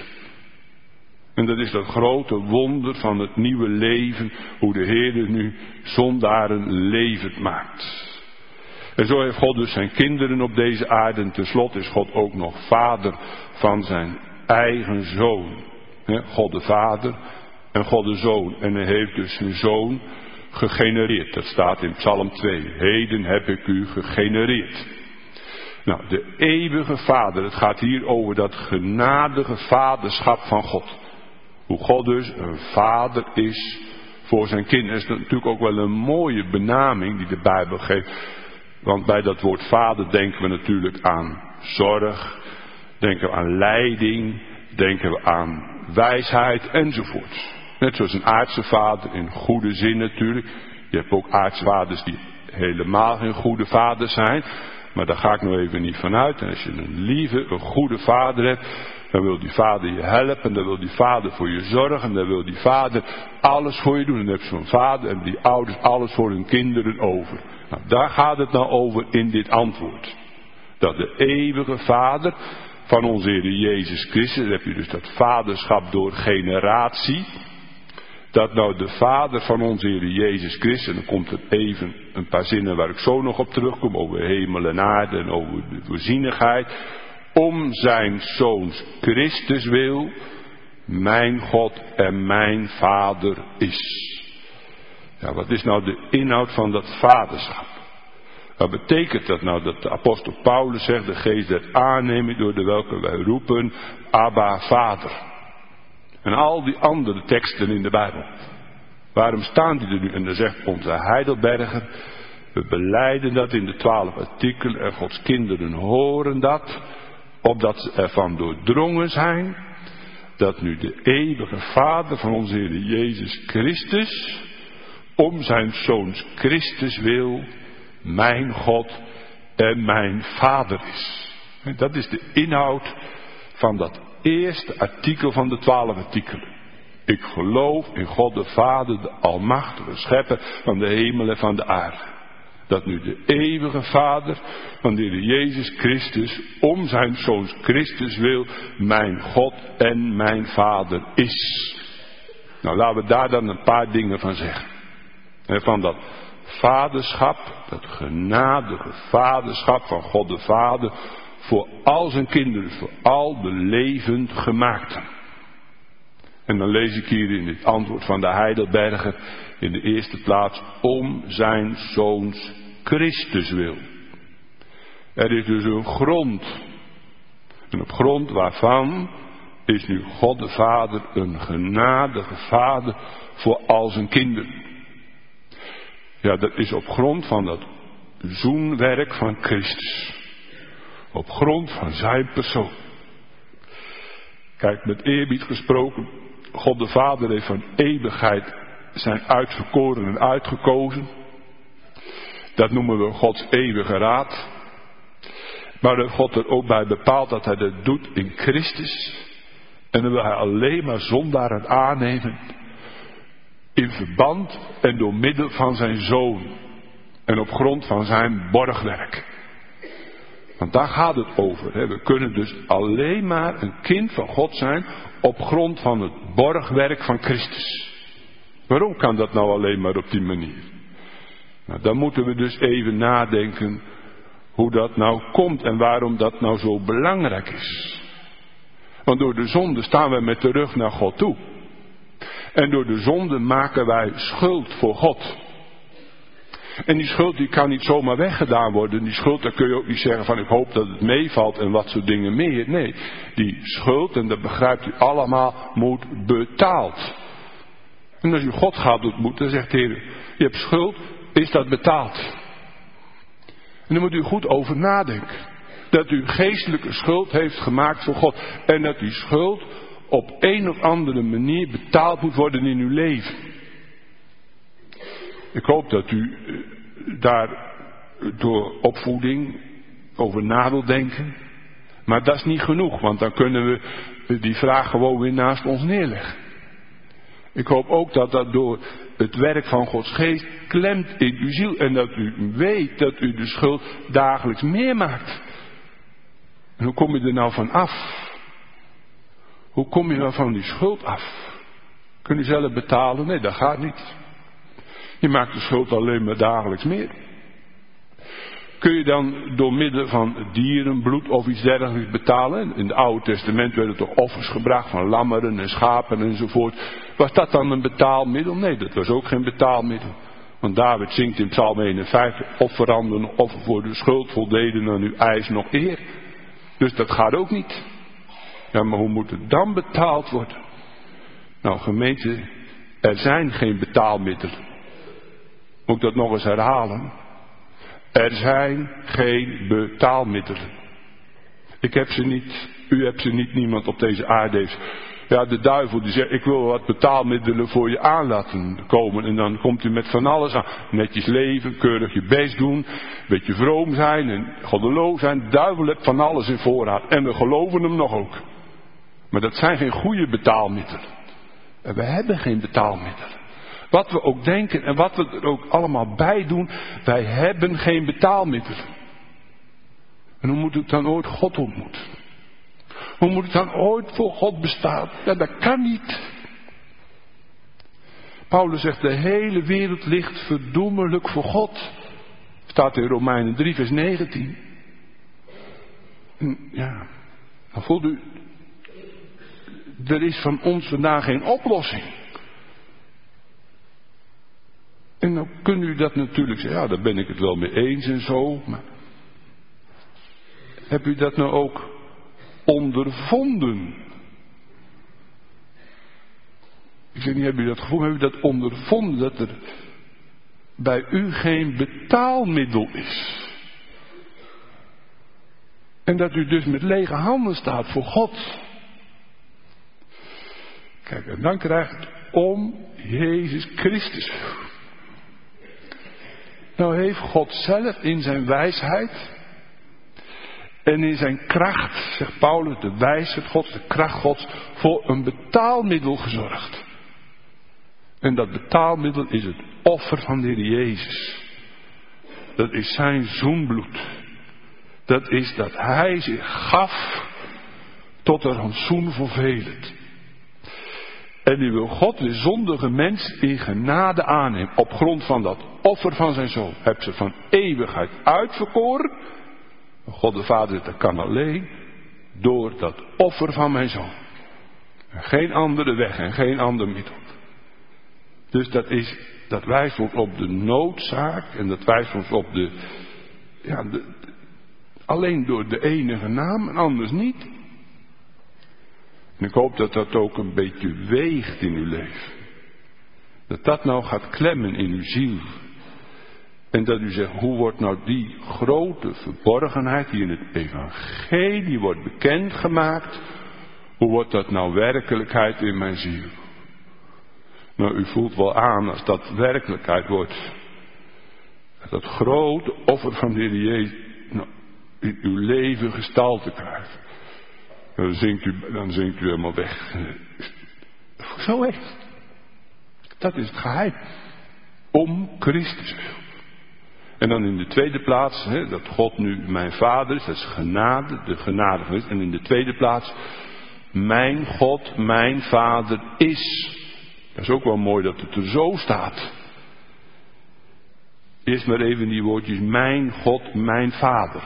En dat is dat grote wonder van het nieuwe leven, hoe de Heer nu zondaren levend maakt. En zo heeft God dus zijn kinderen op deze aarde. En tenslotte is God ook nog vader van zijn eigen zoon. God de Vader en God de Zoon. En hij heeft dus zijn zoon gegenereerd. Dat staat in Psalm 2. Heden heb ik u gegenereerd. Nou, de eeuwige Vader. Het gaat hier over dat genadige vaderschap van God. Hoe God dus een vader is voor zijn kinderen. Dat is natuurlijk ook wel een mooie benaming die de Bijbel geeft. Want bij dat woord vader denken we natuurlijk aan zorg. Denken we aan leiding. Denken we aan wijsheid enzovoort. Net zoals een aardse vader in goede zin natuurlijk. Je hebt ook aardse vaders die helemaal geen goede vader zijn. Maar daar ga ik nou even niet vanuit. En als je een lieve, een goede vader hebt, dan wil die vader je helpen. Dan wil die vader voor je zorgen. Dan wil die vader alles voor je doen. En dan heb je zo'n vader en die ouders alles voor hun kinderen over. Nou, daar gaat het nou over in dit antwoord. Dat de eeuwige Vader van onze Heer Jezus Christus, dan heb je dus dat vaderschap door generatie. Dat nou de Vader van onze Heer Jezus Christus, en dan komt er even een paar zinnen waar ik zo nog op terugkom, over hemel en aarde en over de voorzienigheid. Om zijn Zoons Christus wil, mijn God en mijn Vader is. Ja, wat is nou de inhoud van dat vaderschap? Wat betekent dat nou? Dat de apostel Paulus zegt, de geest der aanneming door de welke wij roepen, Abba, Vader. En al die andere teksten in de Bijbel. Waarom staan die er nu? En dan zegt onze Heidelberger, we belijden dat in de 12 artikelen en Gods kinderen horen dat, opdat ze ervan doordrongen zijn, dat nu de eeuwige Vader van onze Heer Jezus Christus, om zijn Zoons Christus wil, mijn God en mijn Vader is. En dat is de inhoud van dat eerste artikel van de 12 artikelen. Ik geloof in God de Vader, de almachtige schepper van de hemel en van de aarde. Dat nu de eeuwige Vader van de Heer Jezus Christus, om zijn Zoons Christus wil, mijn God en mijn Vader is. Nou, laten we daar dan een paar dingen van zeggen. Van dat vaderschap, dat genadige vaderschap van God de Vader, voor al zijn kinderen, voor al de levend gemaakten. En dan lees ik hier in het antwoord van de Heidelberger in de eerste plaats, om zijn Zoons Christus wil. Er is dus een grond. En op grond waarvan is nu God de Vader een genadige Vader voor al zijn kinderen. Ja, dat is op grond van dat zoenwerk van Christus. Op grond van zijn persoon. Kijk, met eerbied gesproken, God de Vader heeft van eeuwigheid zijn uitverkoren en uitgekozen. Dat noemen we Gods eeuwige raad. Maar dat God er ook bij bepaalt dat hij dat doet in Christus. En dan wil hij alleen maar zondaren aannemen in verband en door middel van zijn Zoon. En op grond van zijn borgwerk. Want daar gaat het over. Hè. We kunnen dus alleen maar een kind van God zijn op grond van het borgwerk van Christus. Waarom kan dat nou alleen maar op die manier? Nou, dan moeten we dus even nadenken hoe dat nou komt en waarom dat nou zo belangrijk is. Want door de zonde staan wij met de rug naar God toe. En door de zonde maken wij schuld voor God. En die schuld die kan niet zomaar weggedaan worden. Die schuld, daar kun je ook niet zeggen van ik hoop dat het meevalt en wat soort dingen meer. Nee, die schuld, en dat begrijpt u allemaal, moet betaald. En als u God gaat ontmoeten, dan zegt de Heer, je hebt schuld, is dat betaald? En dan moet u goed over nadenken. Dat u geestelijke schuld heeft gemaakt voor God. En dat die schuld op een of andere manier betaald moet worden in uw leven. Ik hoop dat u daar door opvoeding over na wilt denken. Maar dat is niet genoeg, want dan kunnen we die vraag gewoon weer naast ons neerleggen. Ik hoop ook dat dat door het werk van Gods geest klemt in uw ziel. En dat u weet dat u de schuld dagelijks meer maakt. En hoe kom je er nou van af? Hoe kom je nou van die schuld af? Kun je zelf betalen? Nee, dat gaat niet. Je maakt de schuld alleen maar dagelijks meer. Kun je dan door middel van dierenbloed of iets dergelijks betalen? In het Oude Testament werden toch offers gebracht van lammeren en schapen enzovoort. Was dat dan een betaalmiddel? Nee, dat was ook geen betaalmiddel. Want David zingt in Psalm 51, offeranden, offer voor de schuld voldeden aan uw eis nog eer. Dus dat gaat ook niet. Ja, maar hoe moet het dan betaald worden? Nou, gemeente, er zijn geen betaalmiddelen. Moet ik dat nog eens herhalen? Er zijn geen betaalmiddelen. Ik heb ze niet, u hebt ze niet, niemand op deze aarde heeft. Ja, de duivel die zegt, ik wil wat betaalmiddelen voor je aan laten komen. En dan komt u met van alles aan. Netjes leven, keurig je best doen, een beetje vroom zijn en goddeloos zijn. De duivel heeft van alles in voorraad. En we geloven hem nog ook. Maar dat zijn geen goede betaalmiddelen. En we hebben geen betaalmiddelen. Wat we ook denken en wat we er ook allemaal bij doen, wij hebben geen betaalmiddelen. En hoe moet ik dan ooit God ontmoeten? Hoe moet ik dan ooit voor God bestaan? Ja, dat kan niet. Paulus zegt, de hele wereld ligt verdoemelijk voor God. Staat in Romeinen 3 vers 19. En ja, dan voelt u, er is van ons vandaag geen oplossing. En dan kunt u dat natuurlijk zeggen, ja, daar ben ik het wel mee eens en zo. Maar heb u dat nou ook ondervonden? Ik zeg niet, heb u dat gevoel, heb u dat ondervonden dat er bij u geen betaalmiddel is? En dat u dus met lege handen staat voor God. Kijk, en dan krijgt het om Jezus Christus. Nou heeft God zelf in zijn wijsheid en in zijn kracht, zegt Paulus, de wijsheid Gods, de kracht Gods, voor een betaalmiddel gezorgd. En dat betaalmiddel is het offer van de Heer Jezus. Dat is zijn zoenbloed. Dat is dat hij zich gaf tot een rantsoen voor velen. En nu wil God de zondige mens in genade aannemen. Op grond van dat offer van zijn zoon. Heb ze van eeuwigheid uitverkoren. God de Vader, dat kan alleen door dat offer van mijn zoon. En geen andere weg en geen ander middel. Dus dat wijst ons op de noodzaak. En dat wijst ons op alleen door de enige naam en anders niet. En ik hoop dat dat ook een beetje weegt in uw leven. Dat dat nou gaat klemmen in uw ziel. En dat u zegt, hoe wordt nou die grote verborgenheid die in het evangelie wordt bekendgemaakt, hoe wordt dat nou werkelijkheid in mijn ziel? Nou, u voelt wel aan als dat werkelijkheid wordt. Dat grote offer van de Heer Jezus in uw leven gestalte krijgt. Dan zinkt u helemaal weg. Zo echt. Dat is het geheim. Om Christus wil. En dan in de tweede plaats, dat God nu mijn vader is, dat is genade, de genade van Christus. En in de tweede plaats, mijn God, mijn vader is. Dat is ook wel mooi dat het er zo staat. Eerst maar even die woordjes, mijn God, mijn vader.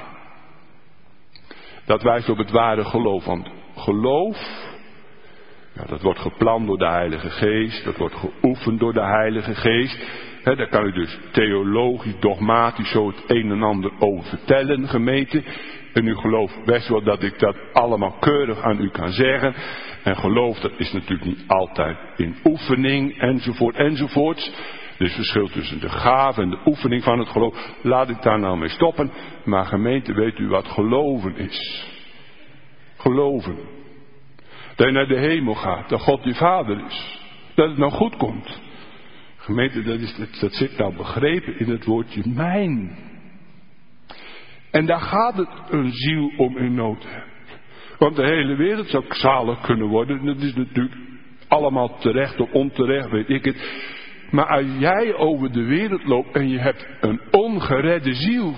Dat wijst op het ware geloof. Want geloof, ja, dat wordt gepland door de Heilige Geest. Dat wordt geoefend door de Heilige Geest. Daar kan u dus theologisch, dogmatisch zo het een en ander over vertellen, gemeente. En u gelooft best wel dat ik dat allemaal keurig aan u kan zeggen. En geloof, dat is natuurlijk niet altijd in oefening, enzovoort, enzovoorts. Er is verschil tussen de gave en de oefening van het geloof. Laat ik daar nou mee stoppen. Maar gemeente, weet u wat geloven is? Geloven. Dat je naar de hemel gaat. Dat God je vader is. Dat het nou goed komt. Gemeente, dat zit nou begrepen in het woordje mijn. En daar gaat het een ziel om in nood hebben. Want de hele wereld zou zalig kunnen worden. En dat is natuurlijk allemaal terecht of onterecht, weet ik het. Maar als jij over de wereld loopt en je hebt een ongeredde ziel,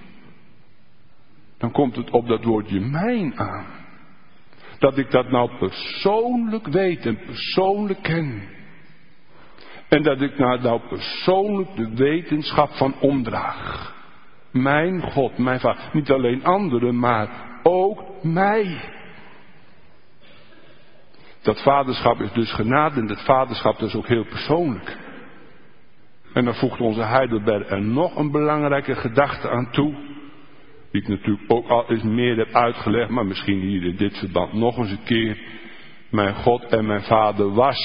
dan komt het op dat woordje mijn aan. Dat ik dat nou persoonlijk weet en persoonlijk ken. En dat ik nou persoonlijk de wetenschap van omdraag. Mijn God, mijn vader. Niet alleen anderen, maar ook mij. Dat vaderschap is dus genade en dat vaderschap is ook heel persoonlijk. En dan voegt onze Heidelberg er nog een belangrijke gedachte aan toe. Die ik natuurlijk ook al eens meer heb uitgelegd, maar misschien hier in dit verband nog eens een keer. Mijn God en mijn vader was.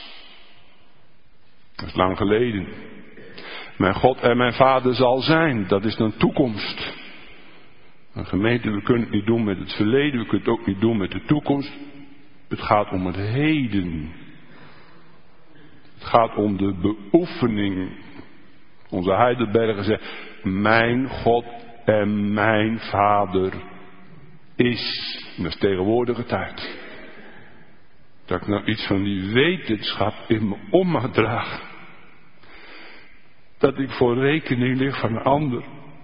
Dat is lang geleden. Mijn God en mijn vader zal zijn. Dat is dan toekomst. Een gemeente, we kunnen het niet doen met het verleden. We kunnen het ook niet doen met de toekomst. Het gaat om het heden. Het gaat om de beoefening. Onze Heidelberger zegt, mijn God en mijn vader is. En dat is tegenwoordige tijd. Dat ik nou iets van die wetenschap in me om mag dragen. Dat ik voor rekening lig van een ander.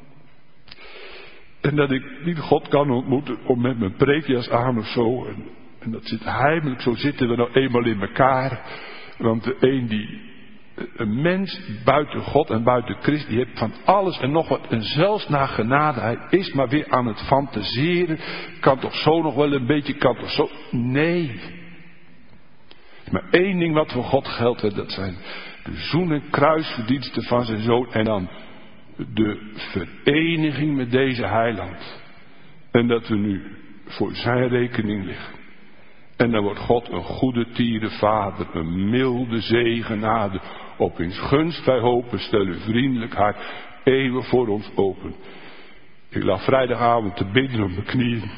En dat ik niet God kan ontmoeten om met mijn preekjas aan of zo. En dat zit heimelijk, zo zitten we nou eenmaal in elkaar. Want een mens buiten God en buiten Christus, die heeft van alles en nog wat. En zelfs naar genade, hij is maar weer aan het fantaseren. Kan toch zo nog wel een beetje, kan toch zo. Nee. Maar één ding wat voor God geldt, dat zijn De zoen- en kruisverdiensten van zijn zoon. En dan de vereniging met deze heiland. En dat we nu voor zijn rekening liggen. En dan wordt God een goede tiere vader, een milde zegenade. Op wiens gunst wij hopen, stel uw vriendelijk hart eeuwig voor ons open. Ik lag vrijdagavond te bidden op mijn knieën.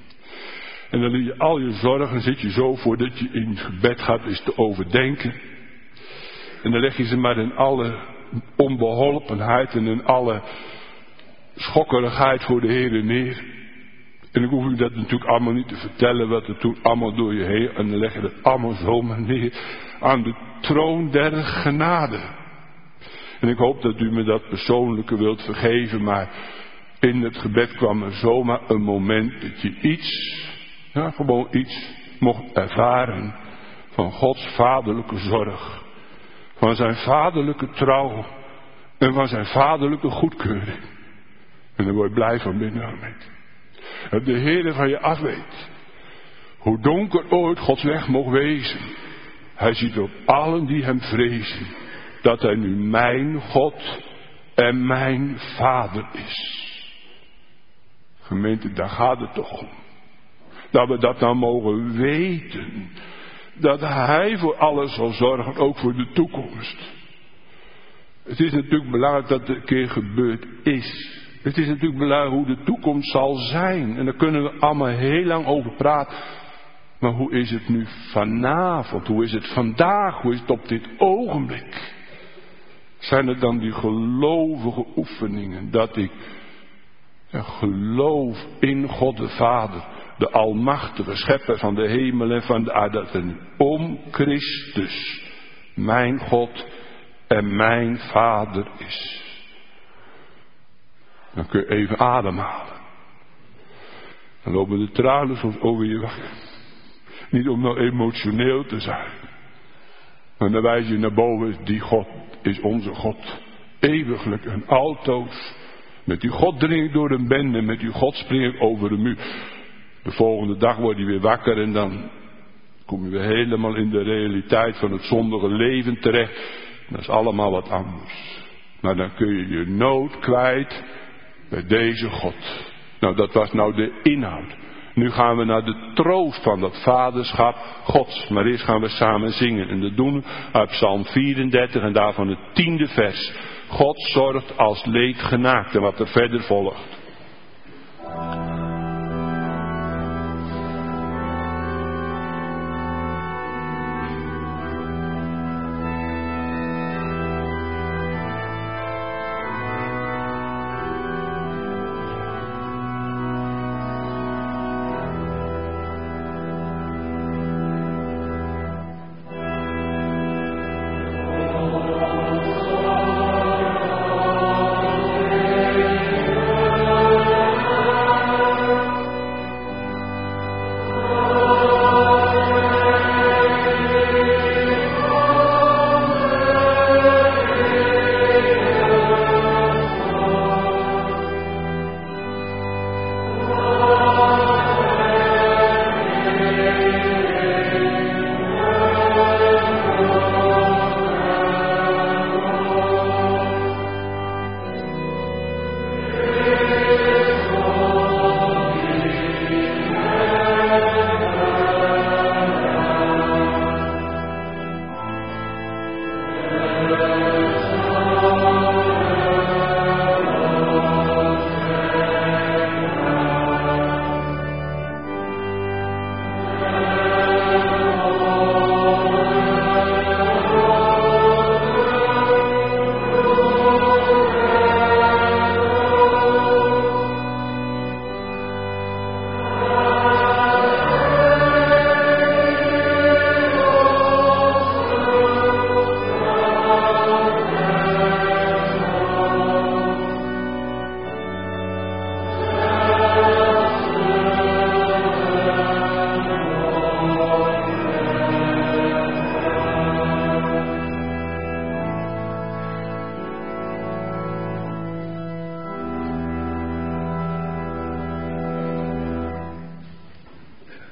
En dan lig je al je zorgen, zit je zo voordat je in het gebed gaat, is te overdenken. En dan leg je ze maar in alle onbeholpenheid en in alle schokkerigheid voor de Heer neer. En ik hoef u dat natuurlijk allemaal niet te vertellen, wat er toen allemaal door je heen. En dan leg je dat allemaal zomaar neer aan de troon der genade. En ik hoop dat u me dat persoonlijke wilt vergeven, maar in het gebed kwam er zomaar een moment dat je iets, ja, gewoon iets mocht ervaren van Gods vaderlijke zorg. Van zijn vaderlijke trouw en van zijn vaderlijke goedkeuring. En daar word je blij van binnen. Dat de Heer van je af weet. Hoe donker ooit Gods weg mocht wezen. Hij ziet op allen die hem vrezen. Dat hij nu mijn God en mijn Vader is. Gemeente, daar gaat het toch om. Dat we dat nou mogen weten. Dat hij voor alles zal zorgen, ook voor de toekomst. Het is natuurlijk belangrijk dat het een keer gebeurd is. Het is natuurlijk belangrijk hoe de toekomst zal zijn. En daar kunnen we allemaal heel lang over praten. Maar hoe is het nu vanavond? Hoe is het vandaag? Hoe is het op dit ogenblik? Zijn het dan die gelovige oefeningen? Dat ik geloof in God de Vader. De almachtige schepper van de hemel en van de aarde. Dat er om Christus mijn God en mijn Vader is. Dan kun je even ademhalen. Dan lopen de tranen soms over je wakker. Niet om nou emotioneel te zijn. Maar dan wijs je naar boven. Die God is onze God. Eeuwiglijk en altoos. Met die God dring ik door een bende. Met die God spring ik over de muur. De volgende dag word je weer wakker. En dan kom je weer helemaal in de realiteit van het zondige leven terecht. Dat is allemaal wat anders. Maar dan kun je je nood kwijt bij deze God. Nou, dat was nou de inhoud. Nu gaan we naar de troost van dat vaderschap Gods. Maar eerst gaan we samen zingen. En dat doen we uit Psalm 34 en daarvan het 10e vers. God zorgt als leed genaakt. En wat er verder volgt.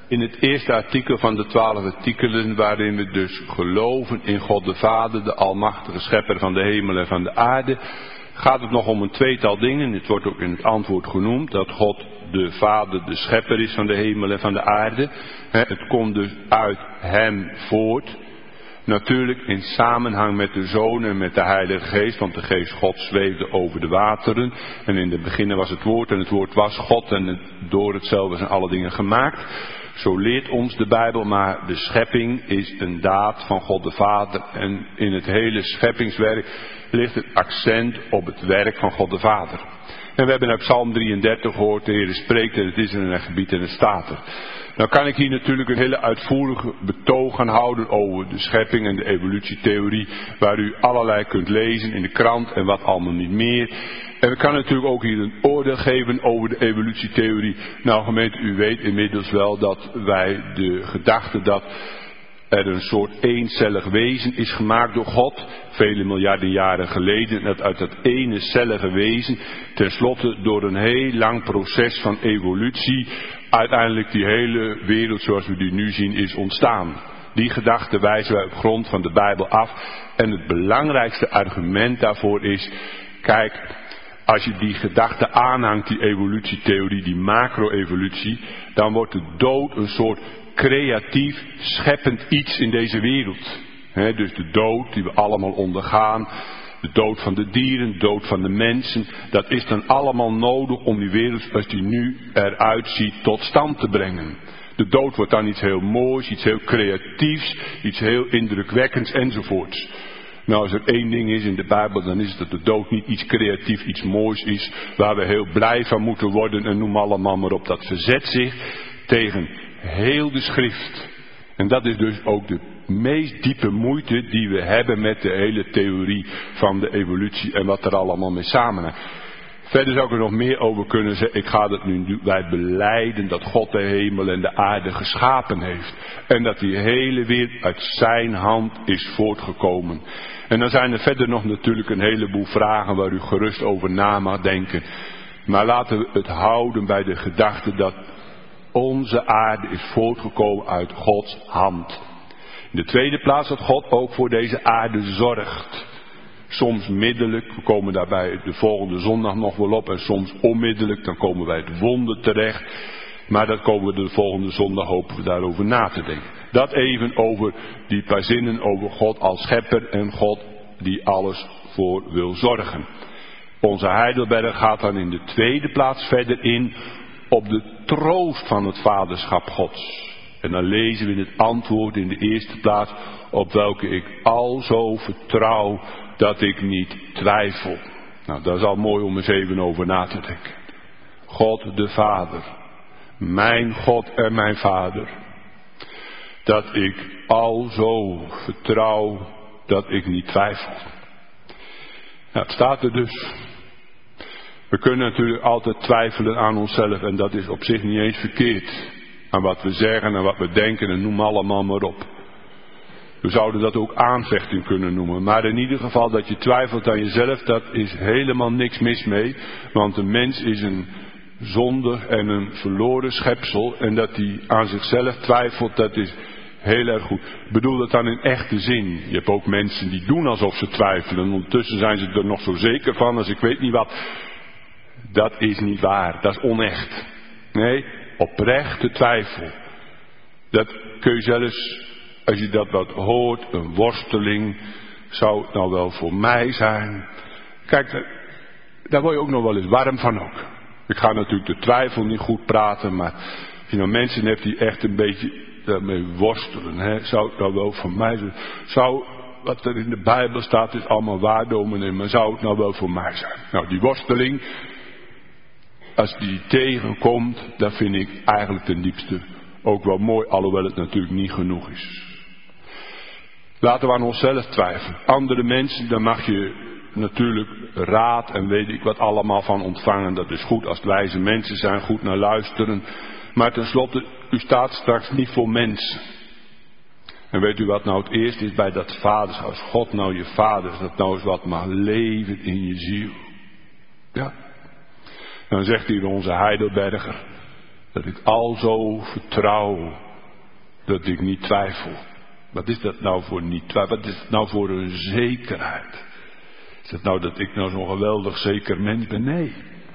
in het eerste artikel van de 12 artikelen, waarin we dus geloven in God de Vader, de almachtige schepper van de hemel en van de aarde, gaat het nog om een tweetal dingen. Het wordt ook in het antwoord genoemd dat God de Vader de schepper is van de hemel en van de aarde. Het komt dus uit hem voort. Natuurlijk in samenhang met de Zoon en met de Heilige Geest, want de Geest God zweefde over de wateren. En in het begin was het Woord en het Woord was God en door hetzelfde zijn alle dingen gemaakt. Zo leert ons de Bijbel, maar de schepping is een daad van God de Vader. En in het hele scheppingswerk ligt het accent op het werk van God de Vader. En we hebben uit Psalm 33 gehoord, de Heer spreekt en het is in een gebied en het staat er. Nou kan ik hier natuurlijk een hele uitvoerige betoog gaan houden over de schepping en de evolutietheorie, waar u allerlei kunt lezen in de krant en wat allemaal niet meer. En we kan natuurlijk ook hier een oordeel geven over de evolutietheorie. Nou gemeente, u weet inmiddels wel dat wij de gedachte dat er een soort eencellig wezen is gemaakt door God, vele miljarden jaren geleden, en dat uit dat eencellige wezen tenslotte door een heel lang proces van evolutie uiteindelijk die hele wereld zoals we die nu zien is ontstaan. Die gedachte wijzen wij op grond van de Bijbel af en het belangrijkste argument daarvoor is, kijk, als je die gedachte aanhangt, die evolutietheorie, die macro-evolutie, dan wordt de dood een soort creatief, scheppend iets in deze wereld. Dus de dood die we allemaal ondergaan, de dood van de dieren, de dood van de mensen, dat is dan allemaal nodig om die wereld zoals die nu eruit ziet tot stand te brengen. De dood wordt dan iets heel moois, iets heel creatiefs, iets heel indrukwekkends enzovoorts. Nou, als er één ding is in de Bijbel, dan is het dat de dood niet iets creatiefs, iets moois is, waar we heel blij van moeten worden en noem allemaal maar op. Dat verzet zich tegen heel de schrift. En dat is dus ook de meest diepe moeite die we hebben met de hele theorie van de evolutie en wat er allemaal mee samenhangt. Verder zou ik er nog meer over kunnen zeggen. Ik ga het nu, wij belijden dat God de hemel en de aarde geschapen heeft. En dat die hele wereld uit zijn hand is voortgekomen. En dan zijn er verder nog natuurlijk een heleboel vragen waar u gerust over na mag denken. Maar laten we het houden bij de gedachte dat onze aarde is voortgekomen uit Gods hand. In de tweede plaats dat God ook voor deze aarde zorgt. Soms middelijk, we komen daarbij de volgende zondag nog wel op. En soms onmiddellijk, dan komen wij het wonder terecht. Maar dat komen we de volgende zondag, hopen we daarover na te denken. Dat even over die paar zinnen over God als schepper en God die alles voor wil zorgen. Onze Heidelberg gaat dan in de tweede plaats verder in op de troost van het vaderschap Gods. En dan lezen we in het antwoord in de eerste plaats, op welke ik alzo vertrouw dat ik niet twijfel. Nou, dat is al mooi om eens even over na te denken. God de Vader, mijn God en mijn Vader, dat ik alzo vertrouw dat ik niet twijfel. Nou, het staat er dus. We kunnen natuurlijk altijd twijfelen aan onszelf en dat is op zich niet eens verkeerd. Aan wat we zeggen en wat we denken en noem allemaal maar op. We zouden dat ook aanvechting kunnen noemen. Maar in ieder geval dat je twijfelt aan jezelf, dat is helemaal niks mis mee. Want een mens is een zondig en een verloren schepsel. En dat hij aan zichzelf twijfelt, dat is heel erg goed. Ik bedoel dat dan in echte zin. Je hebt ook mensen die doen alsof ze twijfelen. En ondertussen zijn ze er nog zo zeker van als ik weet niet wat. Dat is niet waar. Dat is onecht. Nee, oprechte twijfel. Dat kun je zelfs, als je dat wat hoort, een worsteling, zou het nou wel voor mij zijn? Kijk, daar word je ook nog wel eens warm van ook. Ik ga natuurlijk de twijfel niet goed praten, maar als je nou mensen hebt die echt een beetje daarmee worstelen, zou het nou wel voor mij zijn? Zou wat er in de Bijbel staat is allemaal waar, dominee, maar zou het nou wel voor mij zijn? Nou, die worsteling, als die tegenkomt, dat vind ik eigenlijk ten diepste ook wel mooi, alhoewel het natuurlijk niet genoeg is. Laten we aan onszelf twijfelen. Andere mensen, daar mag je natuurlijk raad en weet ik wat allemaal van ontvangen. Dat is goed als het wijze mensen zijn, goed naar luisteren. Maar tenslotte, u staat straks niet voor mensen. En weet u wat nou het eerste is bij dat vaderschap? Als God nou je vader is, dat nou eens wat mag leven in je ziel. Ja. Dan zegt hier onze Heidelberger, Dat ik alzo vertrouw dat ik niet twijfel. Wat is dat nou voor niet twijfel? Wat is het nou voor een zekerheid? Is het nou dat ik nou zo'n geweldig zeker mens ben? Nee.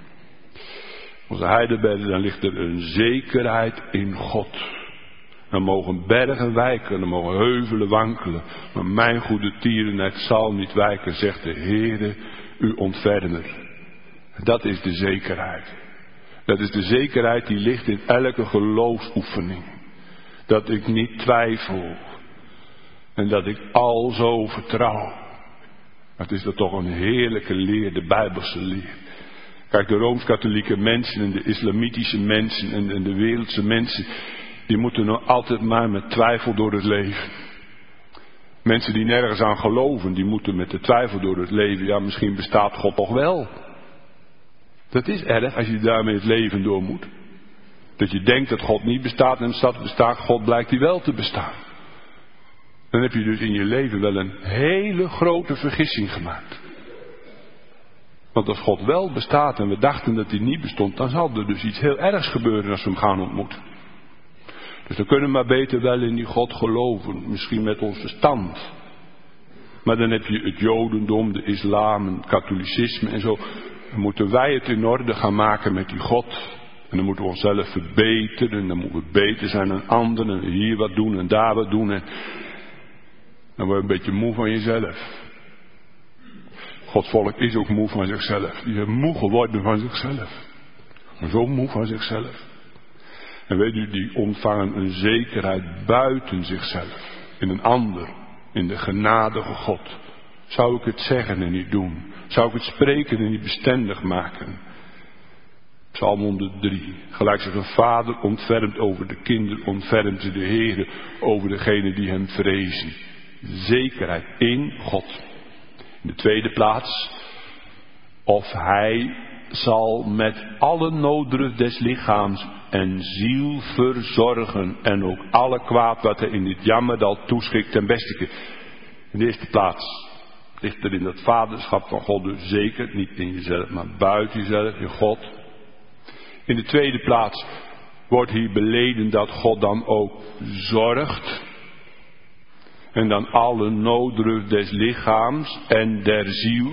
Onze Heidelbergen, dan ligt er een zekerheid in God. Dan mogen bergen wijken, dan mogen heuvelen wankelen. Maar mijn goede tierenheid zal niet wijken, zegt de Heere, uw ontfermer. Dat is de zekerheid. Dat is de zekerheid die ligt in elke geloofsoefening. Dat ik niet twijfel. En dat ik alzo vertrouw. Het is dat toch een heerlijke leer, de Bijbelse leer. Kijk, de Rooms-Katholieke mensen en de islamitische mensen en de wereldse mensen, die moeten nog altijd maar met twijfel door het leven. Mensen die nergens aan geloven, die moeten met de twijfel door het leven. Ja, misschien bestaat God toch wel. Dat is erg als je daarmee het leven door moet. Dat je denkt dat God niet bestaat en dat bestaat, God blijkt die wel te bestaan. Dan heb je dus in je leven wel een hele grote vergissing gemaakt. Want als God wel bestaat en we dachten dat hij niet bestond, dan zal er dus iets heel ergs gebeuren als we hem gaan ontmoeten. Dus dan kunnen we maar beter wel in die God geloven, misschien met ons verstand. Maar dan heb je het Jodendom, de islam, het katholicisme en zo. Dan moeten wij het in orde gaan maken met die God. En dan moeten we onszelf verbeteren en dan moeten we beter zijn dan anderen. En hier wat doen en daar wat doen. En dan word je een beetje moe van jezelf. Gods volk is ook moe van zichzelf. Die zijn moe geworden van zichzelf. Zo moe van zichzelf. En weet u, die ontvangen een zekerheid buiten zichzelf. In een ander. In de genadige God. Zou ik het zeggen en niet doen? Zou ik het spreken en niet bestendig maken? Psalm 103. Gelijk zich een vader ontfermt over de kinderen, ontfermt ze de Heere over degenen die hem vrezen. Zekerheid in God. In de tweede plaats, of hij zal met alle nooddruk des lichaams en ziel verzorgen en ook alle kwaad wat hij in dit jammerdal toeschikt ten beste. In de eerste plaats ligt er in dat vaderschap van God dus zeker, niet in jezelf, maar buiten jezelf, in God. In de tweede plaats wordt hier beleden dat God dan ook zorgt. En dan alle nooddruk des lichaams en der ziel.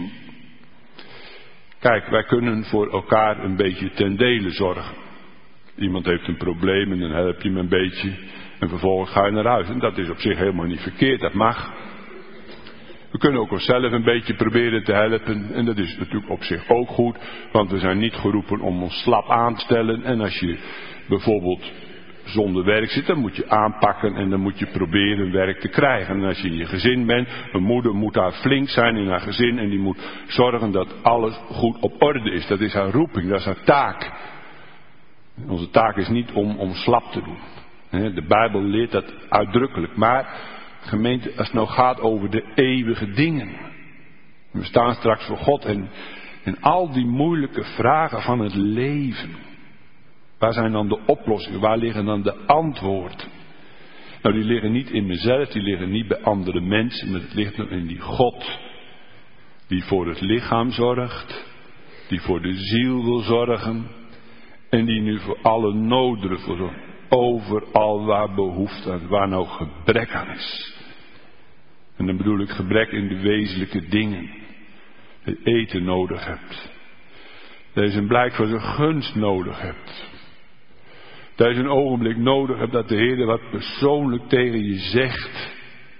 Kijk, wij kunnen voor elkaar een beetje ten dele zorgen. Iemand heeft een probleem en dan help je hem een beetje. En vervolgens ga je naar huis. En dat is op zich helemaal niet verkeerd, dat mag. We kunnen ook onszelf een beetje proberen te helpen. En dat is natuurlijk op zich ook goed. Want we zijn niet geroepen om ons slap aan te stellen. En als je bijvoorbeeld zonder werk zit, dan moet je aanpakken en dan moet je proberen werk te krijgen. En als je in je gezin bent, een moeder moet daar flink zijn in haar gezin en die moet zorgen dat alles goed op orde is. Dat is haar roeping, dat is haar taak. Onze taak is niet om slap te doen. De Bijbel leert dat uitdrukkelijk. Maar gemeente, als het nou gaat over de eeuwige dingen. We staan straks voor God en al die moeilijke vragen van het leven. Waar zijn dan de oplossingen? Waar liggen dan de antwoorden? Nou, die liggen niet in mezelf, die liggen niet bij andere mensen, maar het ligt nog in die God. Die voor het lichaam zorgt, die voor de ziel wil zorgen en die nu voor alle nooderen wil zorgen. Overal waar behoefte aan, waar nou gebrek aan is. En dan bedoel ik gebrek in de wezenlijke dingen. Dat je eten nodig hebt. Dat je een blijk van zijn gunst nodig hebt. Dat je een ogenblik nodig hebt dat de Heer wat persoonlijk tegen je zegt.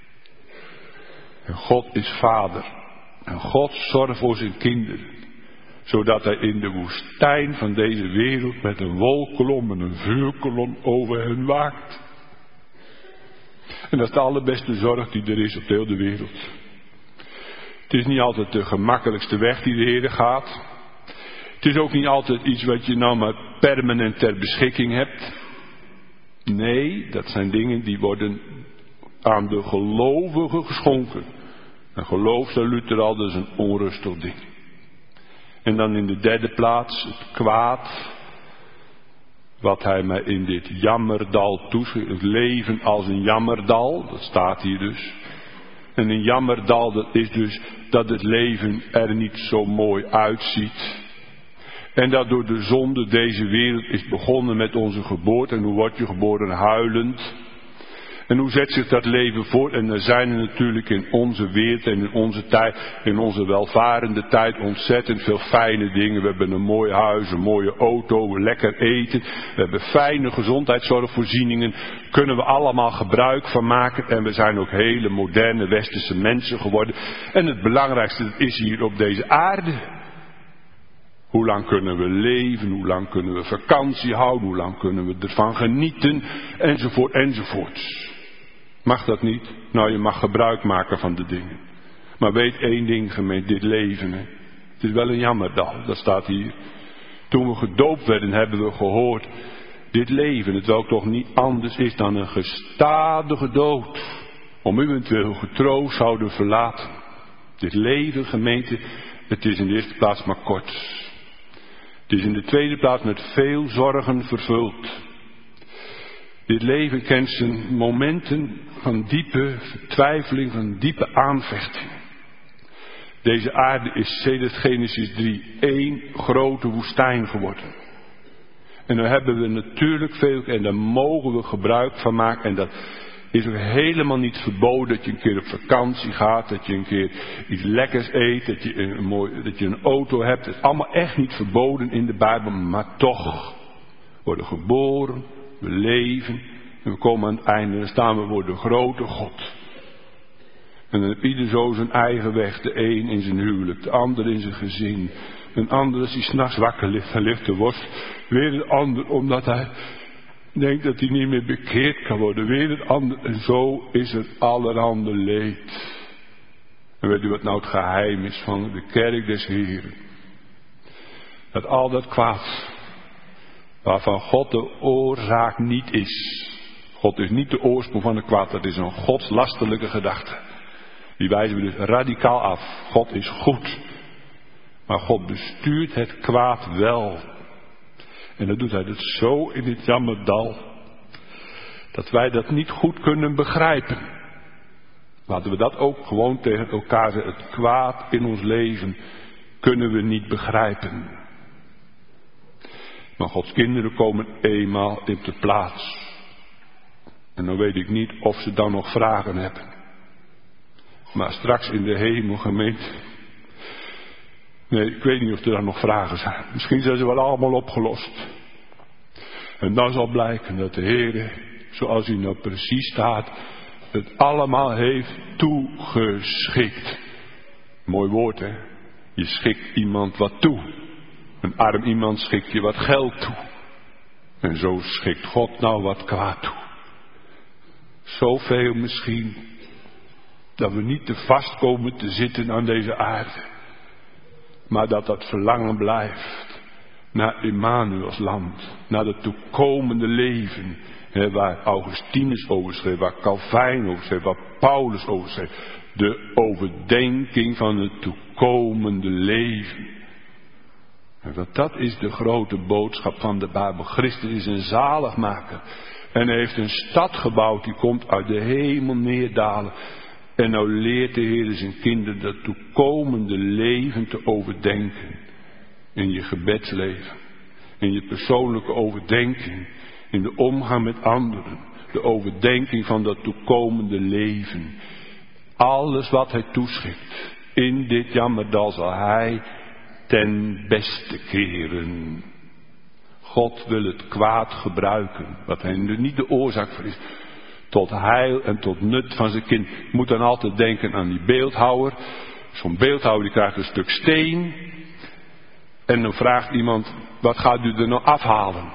En God is vader. En God zorgt voor zijn kinderen. Zodat hij in de woestijn van deze wereld met een wolkolom en een vuurkolom over hen waakt. En dat is de allerbeste zorg die er is op de hele wereld. Het is niet altijd de gemakkelijkste weg die de Heer gaat. Het is ook niet altijd iets wat je nou maar permanent ter beschikking hebt. Nee, dat zijn dingen die worden aan de gelovigen geschonken. En geloof, zei Luther al, dat is een onrustig ding. En dan in de derde plaats het kwaad. Wat hij mij in dit jammerdal toeschiet. Het leven als een jammerdal, dat staat hier dus. En een jammerdal, dat is dus dat het leven er niet zo mooi uitziet. En dat door de zonde deze wereld is begonnen met onze geboorte. En hoe word je geboren? Huilend. En hoe zet zich dat leven voort? En er zijn er natuurlijk in onze wereld en in onze tijd, in onze welvarende tijd, ontzettend veel fijne dingen. We hebben een mooi huis, een mooie auto, lekker eten. We hebben fijne gezondheidszorgvoorzieningen. Kunnen we allemaal gebruik van maken. En we zijn ook hele moderne westerse mensen geworden. En het belangrijkste is hier op deze aarde. Hoe lang kunnen we leven? Hoe lang kunnen we vakantie houden? Hoe lang kunnen we ervan genieten? Enzovoort, enzovoort. Mag dat niet? Nou, je mag gebruik maken van de dingen. Maar weet één ding, gemeente, dit leven. Hè? Het is wel een jammerdal, dat staat hier. Toen we gedoopt werden, hebben we gehoord. Dit leven, het wel toch niet anders is dan een gestadige dood. Om uwentwil getroost zouden verlaten. Dit leven, gemeente, het is in de eerste plaats maar kort. Het is in de tweede plaats met veel zorgen vervuld. Dit leven kent zijn momenten van diepe vertwijfeling, van diepe aanvechting. Deze aarde is sedert Genesis 3 één grote woestijn geworden. En daar hebben we natuurlijk veel, en daar mogen we gebruik van maken. En dat is ook helemaal niet verboden dat je een keer op vakantie gaat, dat je een keer iets lekkers eet, dat je een auto hebt. Het is allemaal echt niet verboden in de Bijbel, maar toch. We worden geboren, we leven en we komen aan het einde en dan staan we voor de grote God. En dan heeft ieder zo zijn eigen weg, de een in zijn huwelijk, de ander in zijn gezin. Een ander als hij 's nachts wakker ligt en ligt te worst. Weer een ander omdat hij denkt dat hij niet meer bekeerd kan worden. Weer een ander. En zo is het allerhande leed. En weet u wat nou het geheim is van de kerk des Heren? Dat al dat kwaad, waarvan God de oorzaak niet is. God is niet de oorsprong van het kwaad. Dat is een godslastelijke gedachte. Die wijzen we dus radicaal af. God is goed. Maar God bestuurt het kwaad wel. En dan doet hij het zo in dit jammerdal. Dat wij dat niet goed kunnen begrijpen. Laten we dat ook gewoon tegen elkaar zeggen. Het kwaad in ons leven kunnen we niet begrijpen. Maar Gods kinderen komen eenmaal in de plaats. En dan weet ik niet of ze dan nog vragen hebben. Maar straks in de hemel, gemeente. Nee, ik weet niet of er dan nog vragen zijn. Misschien zijn ze wel allemaal opgelost. En dan zal blijken dat de Heer, zoals hij nou precies staat, het allemaal heeft toegeschikt. Mooi woord, hè? Je schikt iemand wat toe. Een arm iemand schikt je wat geld toe. En zo schikt God nou wat kwaad toe. Zoveel misschien, dat we niet te vast komen te zitten aan deze aarde. Maar dat verlangen blijft naar Immanuels land. Naar het toekomende leven. Waar Augustinus over schreef, waar Calvijn over schreef, waar Paulus over schreef. De overdenking van het toekomende leven. En dat is de grote boodschap van de Bijbel. Christus is een zaligmaker. En hij heeft een stad gebouwd die komt uit de hemel neerdalen. En nou leert de Heer zijn kinderen dat toekomende leven te overdenken. In je gebedsleven. In je persoonlijke overdenking. In de omgang met anderen. De overdenking van dat toekomende leven. Alles wat hij toeschikt. In dit jammerdal zal hij ten beste keren. God wil het kwaad gebruiken. Wat hij er niet de oorzaak voor is. Tot heil en tot nut van zijn kind. Je moet dan altijd denken aan die beeldhouwer. Zo'n beeldhouwer die krijgt een stuk steen. En dan vraagt iemand, wat gaat u er nou afhalen?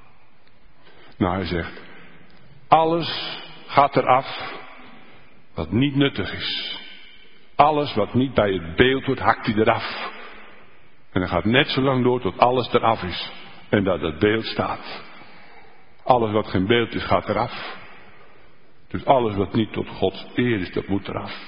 Nou, hij zegt, alles gaat eraf wat niet nuttig is. Alles wat niet bij het beeld wordt, hakt hij eraf. En dan gaat net zo lang door tot alles eraf is. En dat het beeld staat. Alles wat geen beeld is, gaat eraf. Dus alles wat niet tot Gods eer is, dat moet eraf.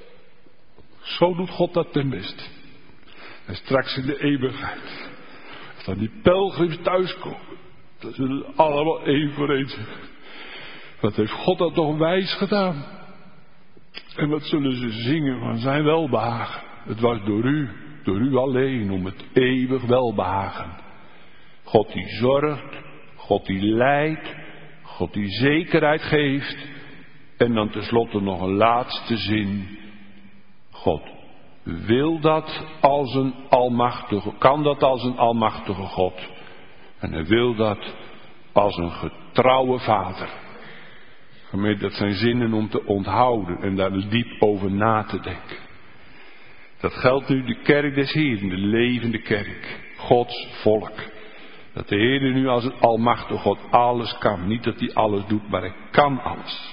Zo doet God dat ten beste. En straks in de eeuwigheid, als dan die pelgrims thuiskomen, dan zullen ze allemaal één voor één zeggen. Wat heeft God dat toch wijs gedaan? En wat zullen ze zingen van zijn welbehagen? Het was door u door u alleen, om het eeuwig welbehagen. God die zorgt, God die leidt, God die zekerheid geeft. En dan tenslotte nog een laatste zin. God wil dat als een almachtige, kan dat als een almachtige God. En hij wil dat als een getrouwe vader. Gemeente, dat zijn zinnen om te onthouden en daar diep over na te denken. Dat geldt nu de kerk des Heeren, de levende kerk, Gods volk. Dat de Heer nu als een almachtige God alles kan. Niet dat hij alles doet, maar hij kan alles.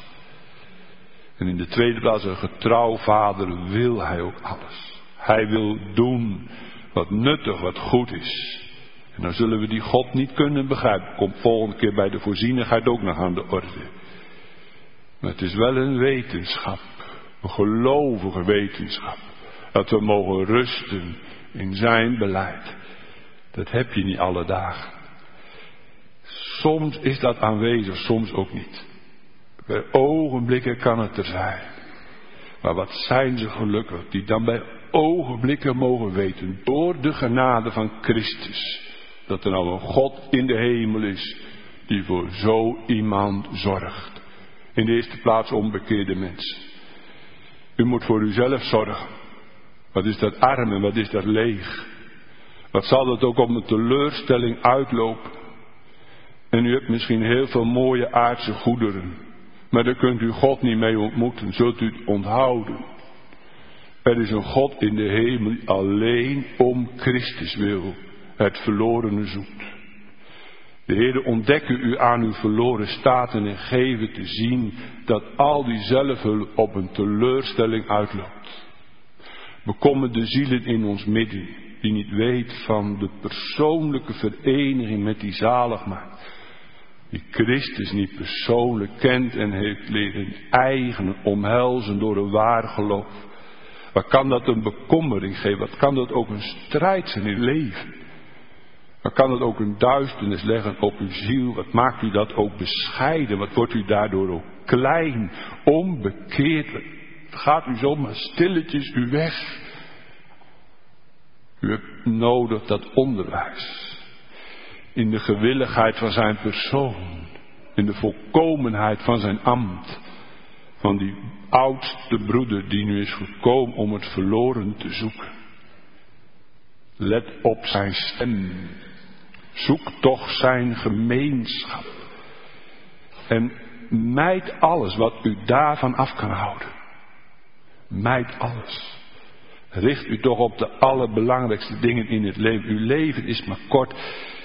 En in de tweede plaats, een getrouw vader, wil hij ook alles. Hij wil doen wat nuttig, wat goed is. En dan zullen we die God niet kunnen begrijpen. Komt volgende keer bij de voorzienigheid ook nog aan de orde. Maar het is wel een wetenschap. Een gelovige wetenschap. Dat we mogen rusten in zijn beleid. Dat heb je niet alle dagen. Soms is dat aanwezig, soms ook niet. Bij ogenblikken kan het er zijn. Maar wat zijn ze gelukkig die dan bij ogenblikken mogen weten, door de genade van Christus, dat er nou een God in de hemel is die voor zo iemand zorgt. In de eerste plaats onbekeerde mensen. U moet voor uzelf zorgen. Wat is dat arm en wat is dat leeg? Wat zal dat ook op een teleurstelling uitlopen? En u hebt misschien heel veel mooie aardse goederen. Maar daar kunt u God niet mee ontmoeten. Zult u het onthouden. Er is een God in de hemel die alleen om Christus wil het verlorene zoekt. De Heer ontdekken u aan uw verloren staten en geven te zien dat al die zelfhulp op een teleurstelling uitloopt. Bekommerde zielen in ons midden die niet weet van de persoonlijke vereniging met die zaligmaker. Die Christus niet persoonlijk kent en heeft leren eigen omhelzen door een waar geloof. Wat kan dat een bekommering geven? Wat kan dat ook een strijd zijn in leven? Wat kan dat ook een duisternis leggen op uw ziel? Wat maakt u dat ook bescheiden? Wat wordt u daardoor ook klein, onbekeerd? Gaat u zomaar stilletjes uw weg? U hebt nodig dat onderwijs. In de gewilligheid van zijn persoon. In de volkomenheid van zijn ambt. Van die oudste broeder die nu is gekomen om het verloren te zoeken. Let op zijn stem. Zoek toch zijn gemeenschap. En mijd alles wat u daarvan af kan houden. Mijd alles. Richt u toch op de allerbelangrijkste dingen in het leven. Uw leven is maar kort.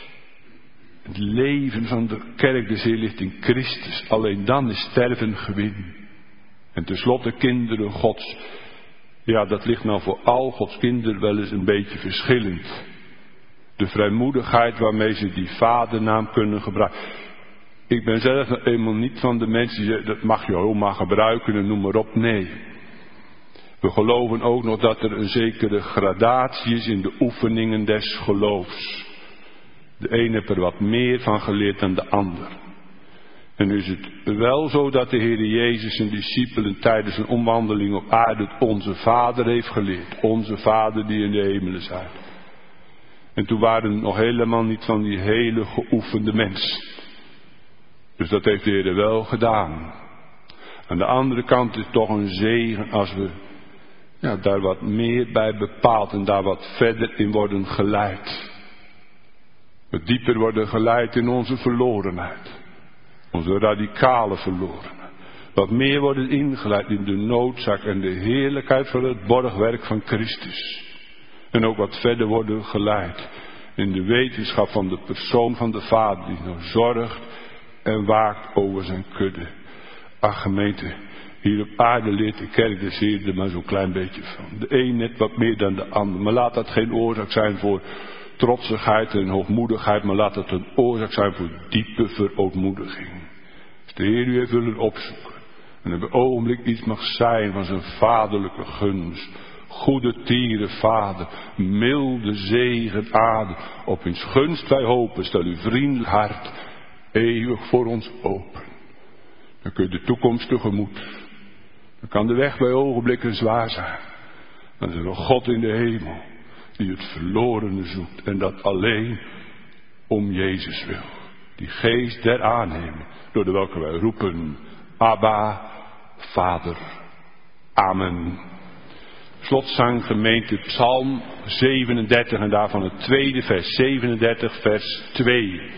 Het leven van de kerk des Heer ligt in Christus. Alleen dan is sterven gewin. En tenslotte kinderen Gods. Ja, dat ligt nou voor al Gods kinderen wel eens een beetje verschillend. De vrijmoedigheid waarmee ze die vadernaam kunnen gebruiken. Ik ben zelf nou eenmaal niet van de mensen die zeggen, dat mag je helemaal gebruiken en noem maar op. Nee. We geloven ook nog dat er een zekere gradatie is in de oefeningen des geloofs. De een heeft er wat meer van geleerd dan de ander. En nu is het wel zo dat de Heer Jezus zijn discipelen tijdens zijn omwandeling op aarde het onze Vader heeft geleerd. Onze Vader die in de hemelen zijn. En toen waren het nog helemaal niet van die hele geoefende mensen. Dus dat heeft de Heer wel gedaan. Aan de andere kant is het toch een zegen als we daar wat meer bij bepaald en daar wat verder in worden geleid. We dieper worden geleid in onze verlorenheid. Onze radicale verlorenheid. Wat meer worden ingeleid in de noodzaak en de heerlijkheid van het borgwerk van Christus. En ook wat verder worden geleid in de wetenschap van de persoon van de Vader die nou zorgt en waakt over zijn kudde. Ach gemeente, hier op aarde leert de kerk des Heeren er maar zo'n klein beetje van. De een net wat meer dan de ander. Maar laat dat geen oorzaak zijn voor trotsigheid en hoogmoedigheid. Maar laat dat een oorzaak zijn voor diepe verootmoediging. Als de Heer u heeft willen opzoeken. En op een ogenblik iets mag zijn van zijn vaderlijke gunst. Goede tieren vader. Milde zegen aarde. Op wiens gunst wij hopen. Stel uw vriendelijk hart eeuwig voor ons open. Dan kun je de toekomst tegemoet. Dan kan de weg bij ogenblikken zwaar zijn. Dan is er een God in de hemel. die het verlorene zoekt en dat alleen om Jezus wil. Die geest der aanneming, door de welke wij roepen, Abba, Vader, Amen. Slotzang gemeente Psalm 37 en daarvan het tweede vers 37 vers 2.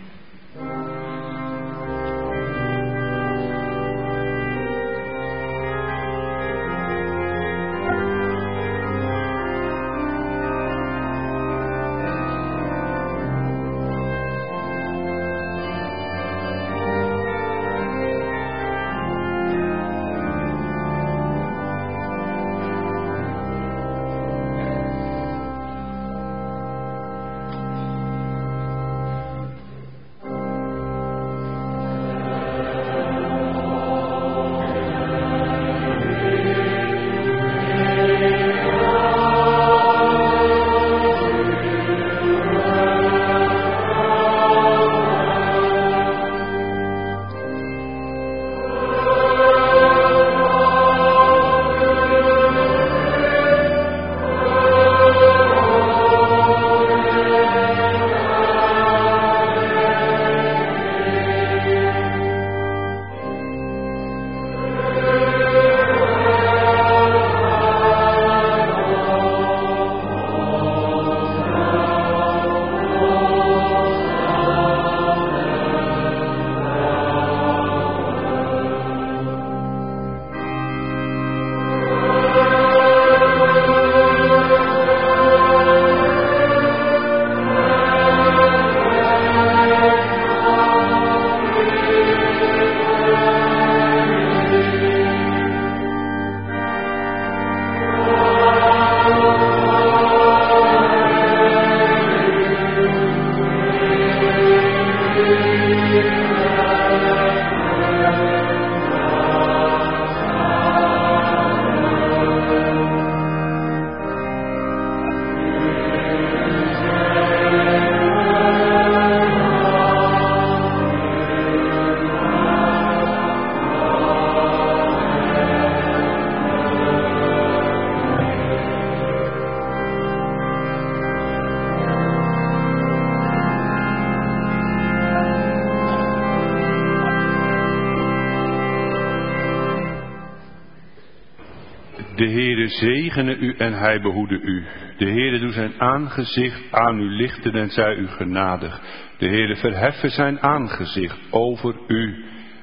De Heere zegene u en hij behoede u. De Heere doe zijn aangezicht aan u lichten en zij u genadig. De Heere verheffen zijn aangezicht over u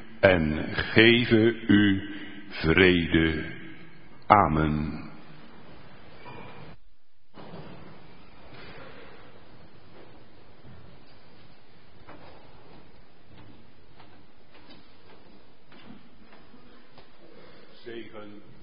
en geven u vrede. Amen. Zegen.